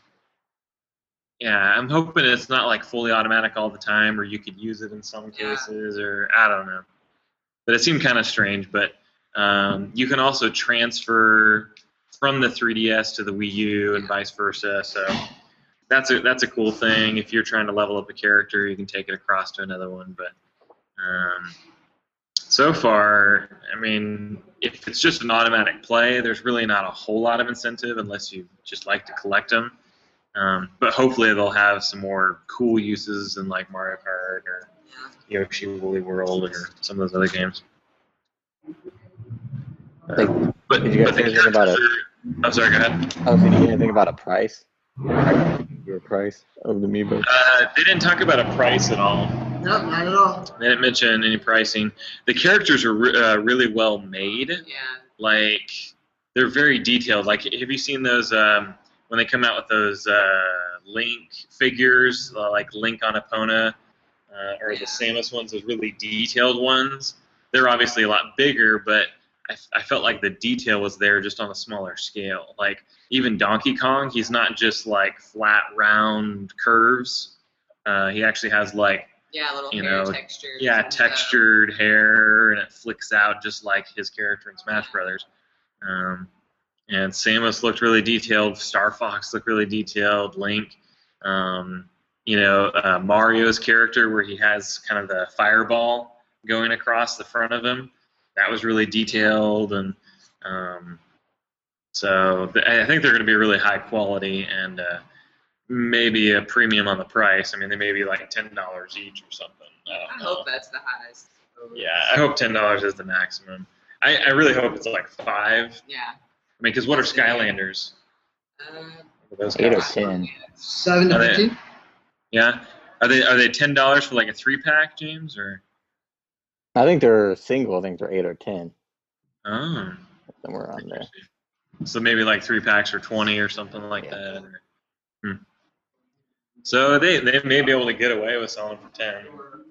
I'm hoping it's not fully automatic all the time, or you could use it in some cases, or I don't know. But it seemed kind of strange. But you can also transfer from the 3DS to the Wii U and vice versa. So that's a cool thing. If you're trying to level up a character, you can take it across to another one. But so far, I mean, if it's just an automatic play, there's really not a whole lot of incentive unless you just like to collect them. But hopefully they'll have some more cool uses in Mario Kart or Yoshi Woolly World or some of those other games. But did you guys say anything about it? I'm sorry, go ahead. Oh, did you hear anything about a price? Your price of the amiibo? They didn't talk about a price at all. Nope, not at all. They didn't mention any pricing. The characters are really well made. Yeah. They're very detailed. Have you seen those when they come out with those Link figures, Link on Epona, or the Samus ones, those really detailed ones? They're obviously a lot bigger, but I felt like the detail was there just on a smaller scale. Even Donkey Kong, he's not just flat, round curves. He actually has Yeah, little you hair know, textures. yeah, and stuff. textured hair, and it flicks out just like his character in Smash Brothers. And Samus looked really detailed. Star Fox looked really detailed. Link, Mario's character where he has kind of the fireball going across the front of him, that was really detailed. And I think they're going to be really high quality and maybe a premium on the price. I mean, they may be like $10 each or something. I hope that's the highest. Yeah, I hope $10 is the maximum. I really hope it's like $5. Yeah. I mean, because what are Skylanders? Those 8 or guys? 10. 7 to Are they- 15. Yeah. Are they $10 for like a 3-pack, James? Or I think they're single. I think they're 8 or 10, oh, somewhere around there. so maybe like 3-packs or 20 or something like Yeah. that. So they may be able to get away with selling for 10.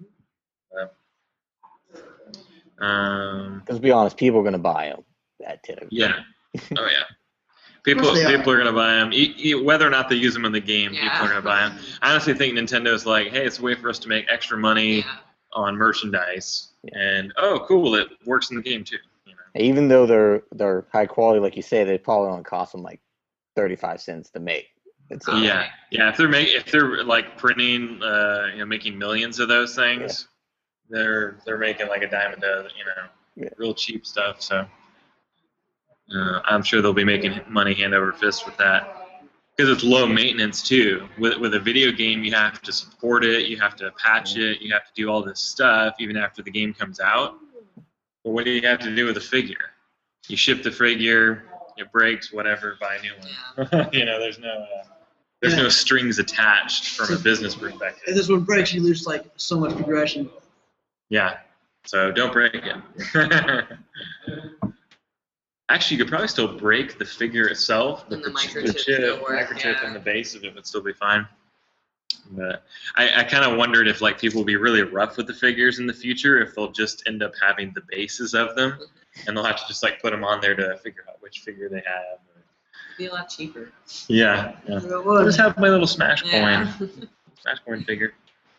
Let's be honest, people are going to buy them at 10. Yeah. Oh yeah. People course they are gonna buy them, whether or not they use them in the game. Yeah. People are gonna buy them. I honestly think Nintendo's like, hey, it's a way for us to make extra money Yeah. on merchandise, and oh, cool, it works in the game too. You know? Even though they're high quality, like you say, they probably only cost them like 35 cents to make. It's Oh, Yeah, yeah. If they're like printing, making millions of those things, they're making like a dime a dozen. Yeah. Real cheap stuff. So I'm sure they'll be making money hand over fist with that. Because it's low maintenance too. With a video game, you have to support it, you have to patch it, you have to do all this stuff even after the game comes out. But what do you have to do with a figure? You ship the figure, it breaks, whatever, buy a new one. There's no strings attached from a business perspective. If this one breaks, you lose like so much progression. Yeah, so don't break it. Actually, you could probably still break the figure itself, but And the the microchip chip, still work, microchip yeah. in the base of it would still be fine. But I kind of wondered if like people will be really rough with the figures in the future, if they'll just end up having the bases of them, and they'll have to just like put them on there to figure out which figure they have. Be a lot cheaper. Yeah. It I'll was. just have my little Smash Yeah. coin, Smash coin figure.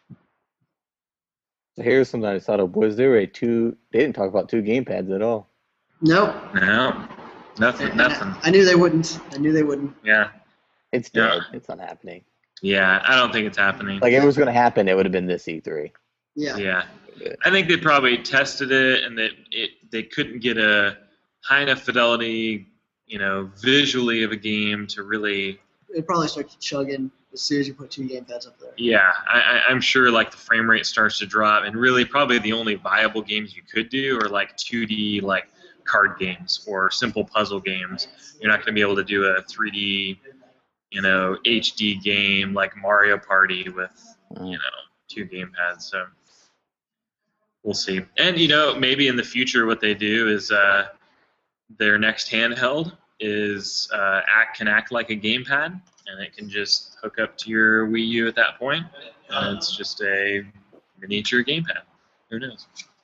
So here's something I thought of. Was there they didn't talk about 2 gamepads at all. Nope. No, nothing. I knew they wouldn't. Yeah, It's dead. It's not happening. yeah. I don't think it's happening. Like, if it was going to happen, it would have been this E3. Yeah. Yeah, I think they probably tested it, and that they couldn't get a high enough fidelity, visually of a game to really. It probably starts chugging as soon as you put 2 gamepads up there. Yeah, I'm sure like the frame rate starts to drop, and really probably the only viable games you could do are like 2D like card games or simple puzzle games. You're not going to be able to do a 3D, HD game like Mario Party with 2 gamepads. So we'll see. And maybe in the future what they do is their next handheld is can act like a gamepad, and it can just hook up to your Wii U at that point, and it's just a miniature gamepad. Who knows?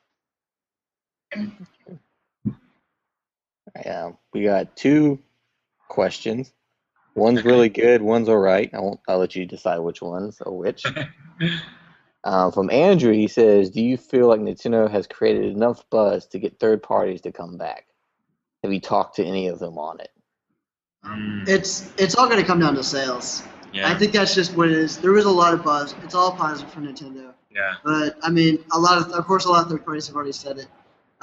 We got 2 questions. One's really good, one's all right. I'll let you decide which ones or which. From Andrew, he says, do you feel like Nintendo has created enough buzz to get third parties to come back? Have you talked to any of them on it? It's all going to come down to sales. Yeah. I think that's just what it is. There was a lot of buzz. It's all positive for Nintendo. Yeah. But I mean, a lot of third parties have already said it.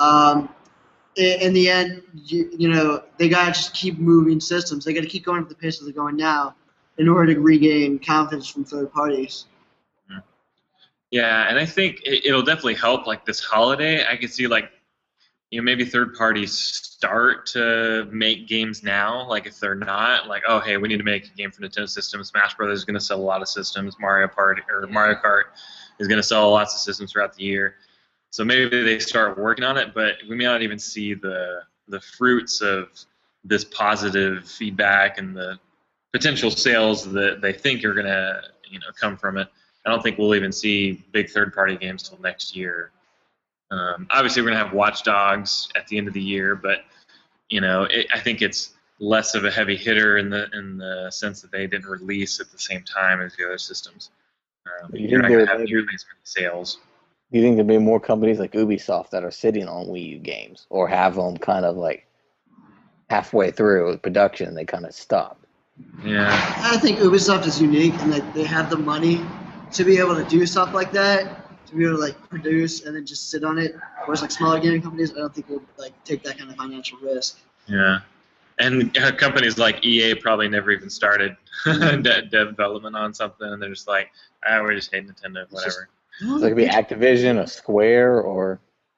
In the end, they gotta just keep moving systems. They gotta keep going at the pace that they're going now, in order to regain confidence from third parties. Yeah, and I think it'll definitely help. Like this holiday, I could see maybe third parties start to make games now. Like if they're not, like, oh hey, we need to make a game for Nintendo systems. Smash Brothers is going to sell a lot of systems. Mario Kart is going to sell lots of systems throughout the year. So maybe they start working on it, but we may not even see the fruits of this positive feedback and the potential sales that they think are going to come from it. I don't think we'll even see big third-party games till next year. Obviously, we're going to have Watch Dogs at the end of the year, but I think it's less of a heavy hitter in the sense that they didn't release at the same time as the other systems. You You're think not there going to have may nearly be? as many sales. Do you think there'll be more companies like Ubisoft that are sitting on Wii U games, or have them kind of like halfway through production, they kind of stop? Yeah. I think Ubisoft is unique and that they have the money to be able to do stuff like that, to be able to like produce and then just sit on it. Whereas like smaller gaming companies, I don't think would like take that kind of financial risk. Yeah. And companies like EA probably never even started development on something, and they're just like, we just hate Nintendo, whatever. So it could be Activision, a Square, or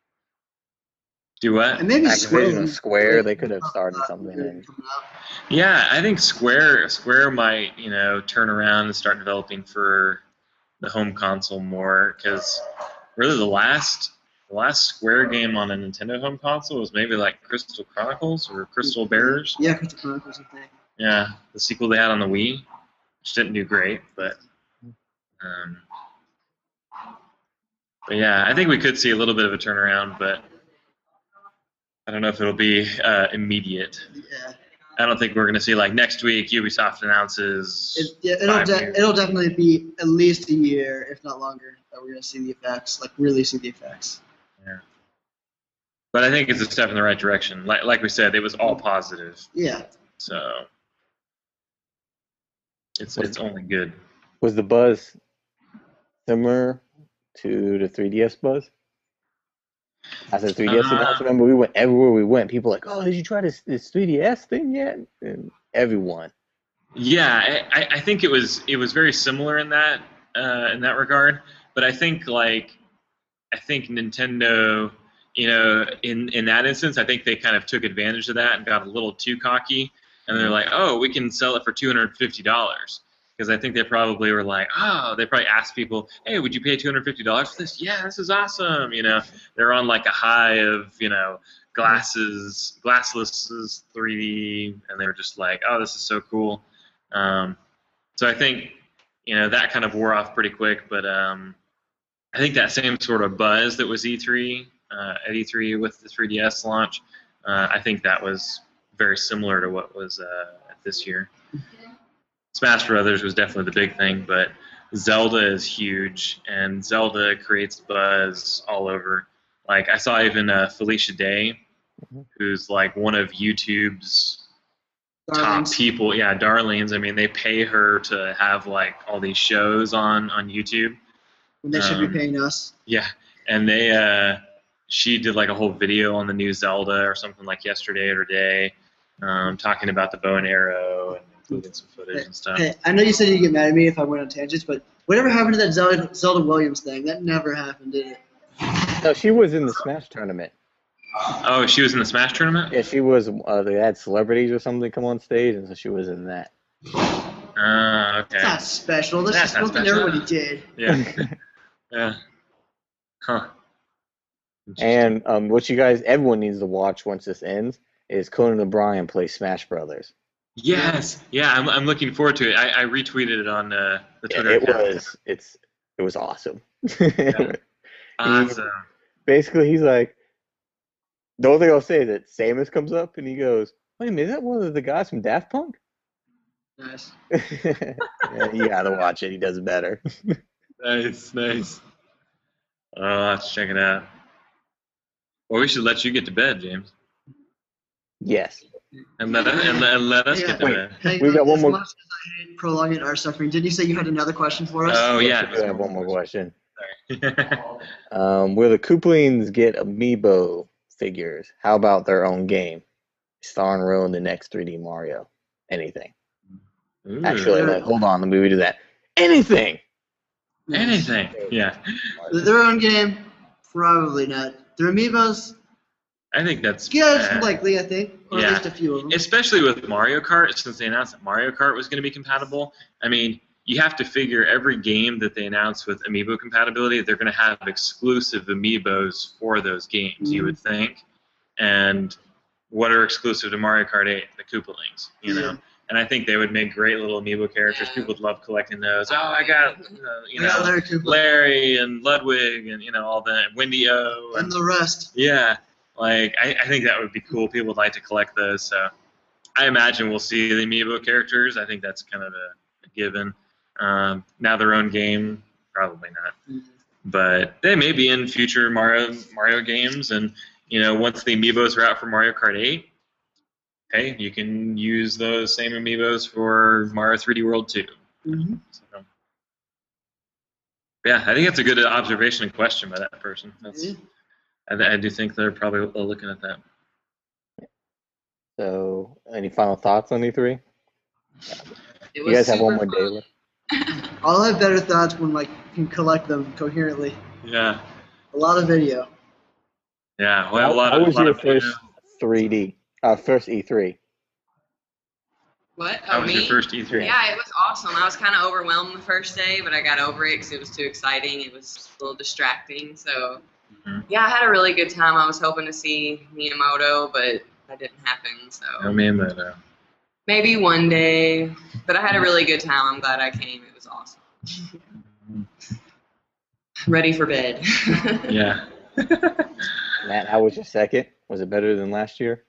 Do what? And maybe Activision or Square. like, They could have started something. And Yeah, I think Square might, turn around and start developing for the home console more, because really the last Square game on a Nintendo home console was maybe like Crystal Chronicles or Crystal Bearers. Yeah, Crystal Chronicles, I think. Yeah, the sequel they had on the Wii, which didn't do great, but yeah, I think we could see a little bit of a turnaround, but I don't know if it'll be immediate. Yeah. I don't think we're going to see like next week Ubisoft announces. It'll definitely be at least a year, if not longer, that we're going to see the effects, like really see the effects. Yeah. But I think it's a step in the right direction. Like we said, it was all positive, Yeah. so it's only good. was the buzz similar to the 3DS buzz? After the 3DS announcement, remember we went everywhere we went. People were like, "Oh, did you try this 3DS thing yet?" And everyone. Yeah, I think it was very similar in that regard. But I think Nintendo, in that instance, I think they kind of took advantage of that and got a little too cocky, and they're like, "Oh, we can sell it for $250." Because I think they probably were like, they probably asked people, "Hey, would you pay $250 for this?" Yeah, this is awesome. They're on like a high of glassless 3D, and they were just like, "Oh, this is so cool." So I think that kind of wore off pretty quick, but I think that same sort of buzz that was E3 at E3 with the 3DS launch, I think that was very similar to what was at this year. Smash Brothers was definitely the big thing, but Zelda is huge, and Zelda creates buzz all over. Like, I saw even Felicia Day, who's like one of YouTube's top people. Yeah, darlings. I mean, they pay her to have like all these shows on YouTube. When they should be paying us. Yeah, and she did like a whole video on the new Zelda or something like yesterday or today, talking about the bow and arrow and including some footage and stuff. Hey, I know you said you'd get mad at me if I went on tangents, but whatever happened to that Zelda Williams thing? That never happened, did it? No, she was in the Smash tournament. Oh, she was in the Smash tournament? Yeah, she was. They had celebrities or something come on stage, and so she was in that. Okay. It's not special. That's just something everybody did. Yeah. Yeah. Huh. And what everyone needs to watch once this ends is Conan O'Brien play Smash Brothers. Yes. Yeah, I'm looking forward to it. I retweeted it on the Twitter account. It was awesome. Yeah. Awesome. Basically, he's like, the only thing I'll say is that Samus comes up and he goes, "Wait a minute, is that one of the guys from Daft Punk?" Nice. Yeah, you gotta watch it. He does better. Nice. I'll have to check it out. Well, we should let you get to bed, James. Yes. And let us get to bed. Hey, we got one more. As much as I hate prolonging our suffering, did you say you had another question for us? Oh, yeah. I have one more question. Sorry. Will the Koopalings get amiibo figures? How about their own game? Starring role in the next 3D Mario? Anything. Ooh. Actually, hold on. Let me redo that. Anything. Anything. Yeah. Their own game? Probably not. Their amiibos? I think that's likely, I think. Or yeah. at least a few of them. Especially with Mario Kart, since they announced that Mario Kart was going to be compatible. I mean, you have to figure every game that they announce with amiibo compatibility, they're going to have exclusive amiibos for those games, you would think. And what are exclusive to Mario Kart 8? The Koopalings, you know? And I think they would make great little amiibo characters. People would love collecting those. Oh, I got, Larry and Ludwig and, all that, Wendy O. And the rest. Yeah. Like, I think that would be cool. People would like to collect those. So I imagine we'll see the amiibo characters. I think that's kind of a given. Now their own game, Probably not. Mhm. But they may be in future Mario games, and once the amiibos are out for Mario Kart 8, hey, you can use those same amiibos for Mario 3D World 2. Mhm. So, yeah, I think that's a good observation and question by that person. Yeah. I do think they're probably looking at that. So, any final thoughts on E3? It You was guys have one super more day left. I'll have better thoughts when like you can collect them coherently. Yeah, A lot of video. yeah. We'll have a lot How of. was lot your of video. first 3D? First E3. What? How was me? your first E3? Yeah, it was awesome. I was kind of overwhelmed the first day, but I got over it because it was too exciting. It was a little distracting. So, yeah, I had a really good time. I was hoping to see Miyamoto, but that didn't happen. So No Miyamoto. maybe one day. But I had a really good time. I'm glad I came. It was awesome. Ready for bed. Yeah. Matt, how was your second? Was it better than last year?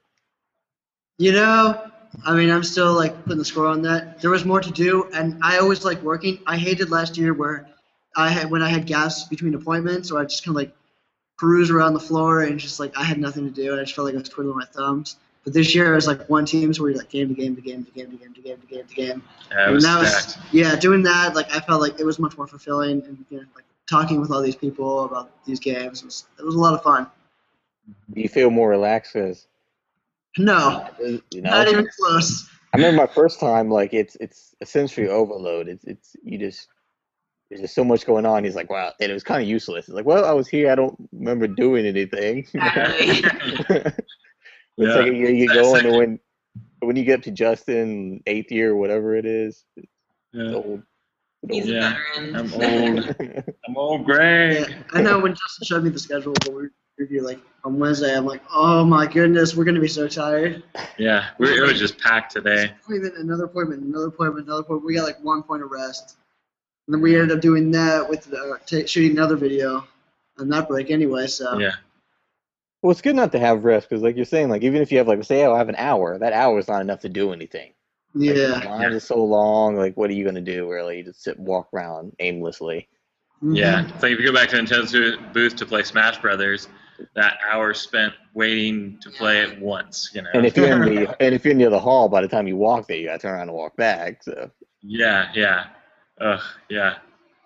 I mean, I'm still like putting the score on that. There was more to do, and I always like working. I hated last year where when I had gaps between appointments, or I just kind of like cruise around the floor and just like I had nothing to do, and I just felt like I was twiddling my thumbs. But this year it was like one team, so we're like game to game to game to game to game to game to game to game. Yeah, it was And that stacked. doing that, like I felt like it was much more fulfilling, and like talking with all these people about these games it was a lot of fun. Do you feel more relaxed? Cause, No, not even close. I remember my first time, like it's a sensory overload. There's just so much going on. He's like, wow, and it was kind of useless. It's like, well, I was here. I don't remember doing anything. It's Yeah. like you go and when you get up to Justin, 8th year or whatever it is, it's Yeah. old. He's a Yeah. veteran. I'm old. I'm old gray. Yeah, I know when Justin showed me the schedule, but we review like on Wednesday. I'm like, oh my goodness, we're gonna be so tired. Yeah, it was just packed today. Another appointment. We got like 1 point of rest, and then we ended up doing that with shooting another video on that break anyway. So Yeah. Well, it's good not to have rest because, like you're saying, like even if you have like say, I have an hour, that hour is not enough to do anything. Like, yeah. the line is so long. Like, what are you gonna do? Really, you just sit and walk around aimlessly. Mhm. Yeah. It's like if you go back to Nintendo's booth to play Smash Brothers, that hour spent waiting to play it once, And if you're in the other hall, by the time you walk there, you gotta turn around and walk back. So Yeah, yeah. Ugh, yeah.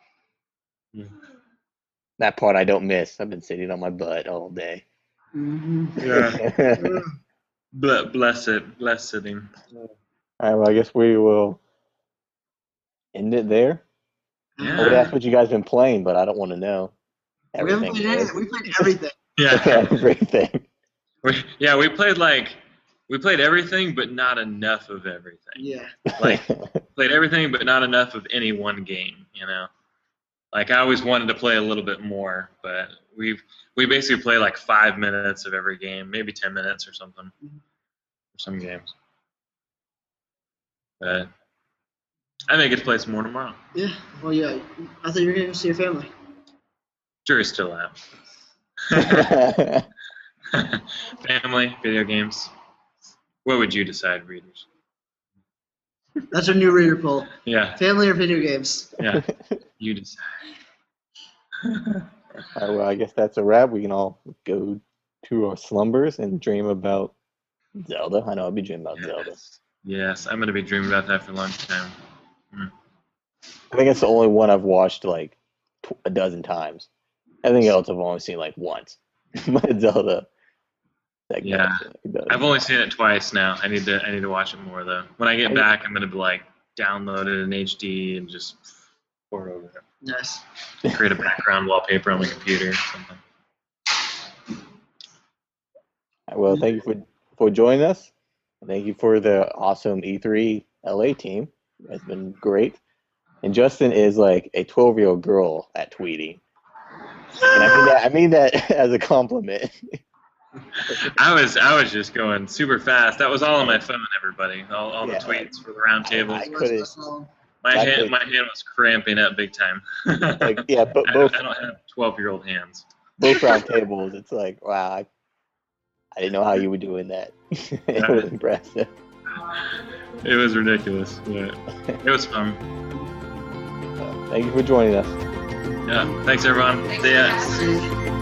that part I don't miss. I've been sitting on my butt all day. Mhm. Yeah. Blessed sitting. All right, well, I guess we will end it there. I would Yeah. ask what you guys been playing, but I don't want to know. We haven't played anything. We played everything. Yeah. Everything. We played everything, but not enough of everything. Yeah. Like, played everything, but not enough of any one game, Like, I always wanted to play a little bit more, but we basically play like 5 minutes of every game, maybe 10 minutes or something for some games. But I may get to play some more tomorrow. Yeah. Well, yeah. I thought you were going to see your family. Jury's still out. Family, video games. What would you decide, readers? That's our new reader poll. Yeah, Family or video games? yeah. You decide. All right, well, I guess that's a wrap. We can all go to our slumbers and dream about Zelda. I know I'll be dreaming about Zelda. Yes, I'm gonna be dreaming about that for a long time. I think it's the only one I've watched like a dozen times. Everything else I've only seen like once. My Zelda. Yeah. I've only seen it twice now. I need to watch it more though. When I get back, I'm gonna be like download it in HD and just pour it over it. Nice. Create a background wallpaper on my computer or something. Well, thank you for joining us. Thank you for the awesome E3 LA team. It's been great. And Justin is like a 12-year-old girl at tweeting. And I mean that as a compliment. I was just going super fast. That was all on my phone, everybody. All the tweets for the round tables. I couldn't. My hand was cramping up big time. Like, yeah, but both I don't have 12-year-old hands. both round tables. It's like, wow, I didn't know how you were doing that. It was impressive. It was ridiculous, but it was fun. Thank you for joining us. Yeah. Thanks, everyone. See ya. Thanks.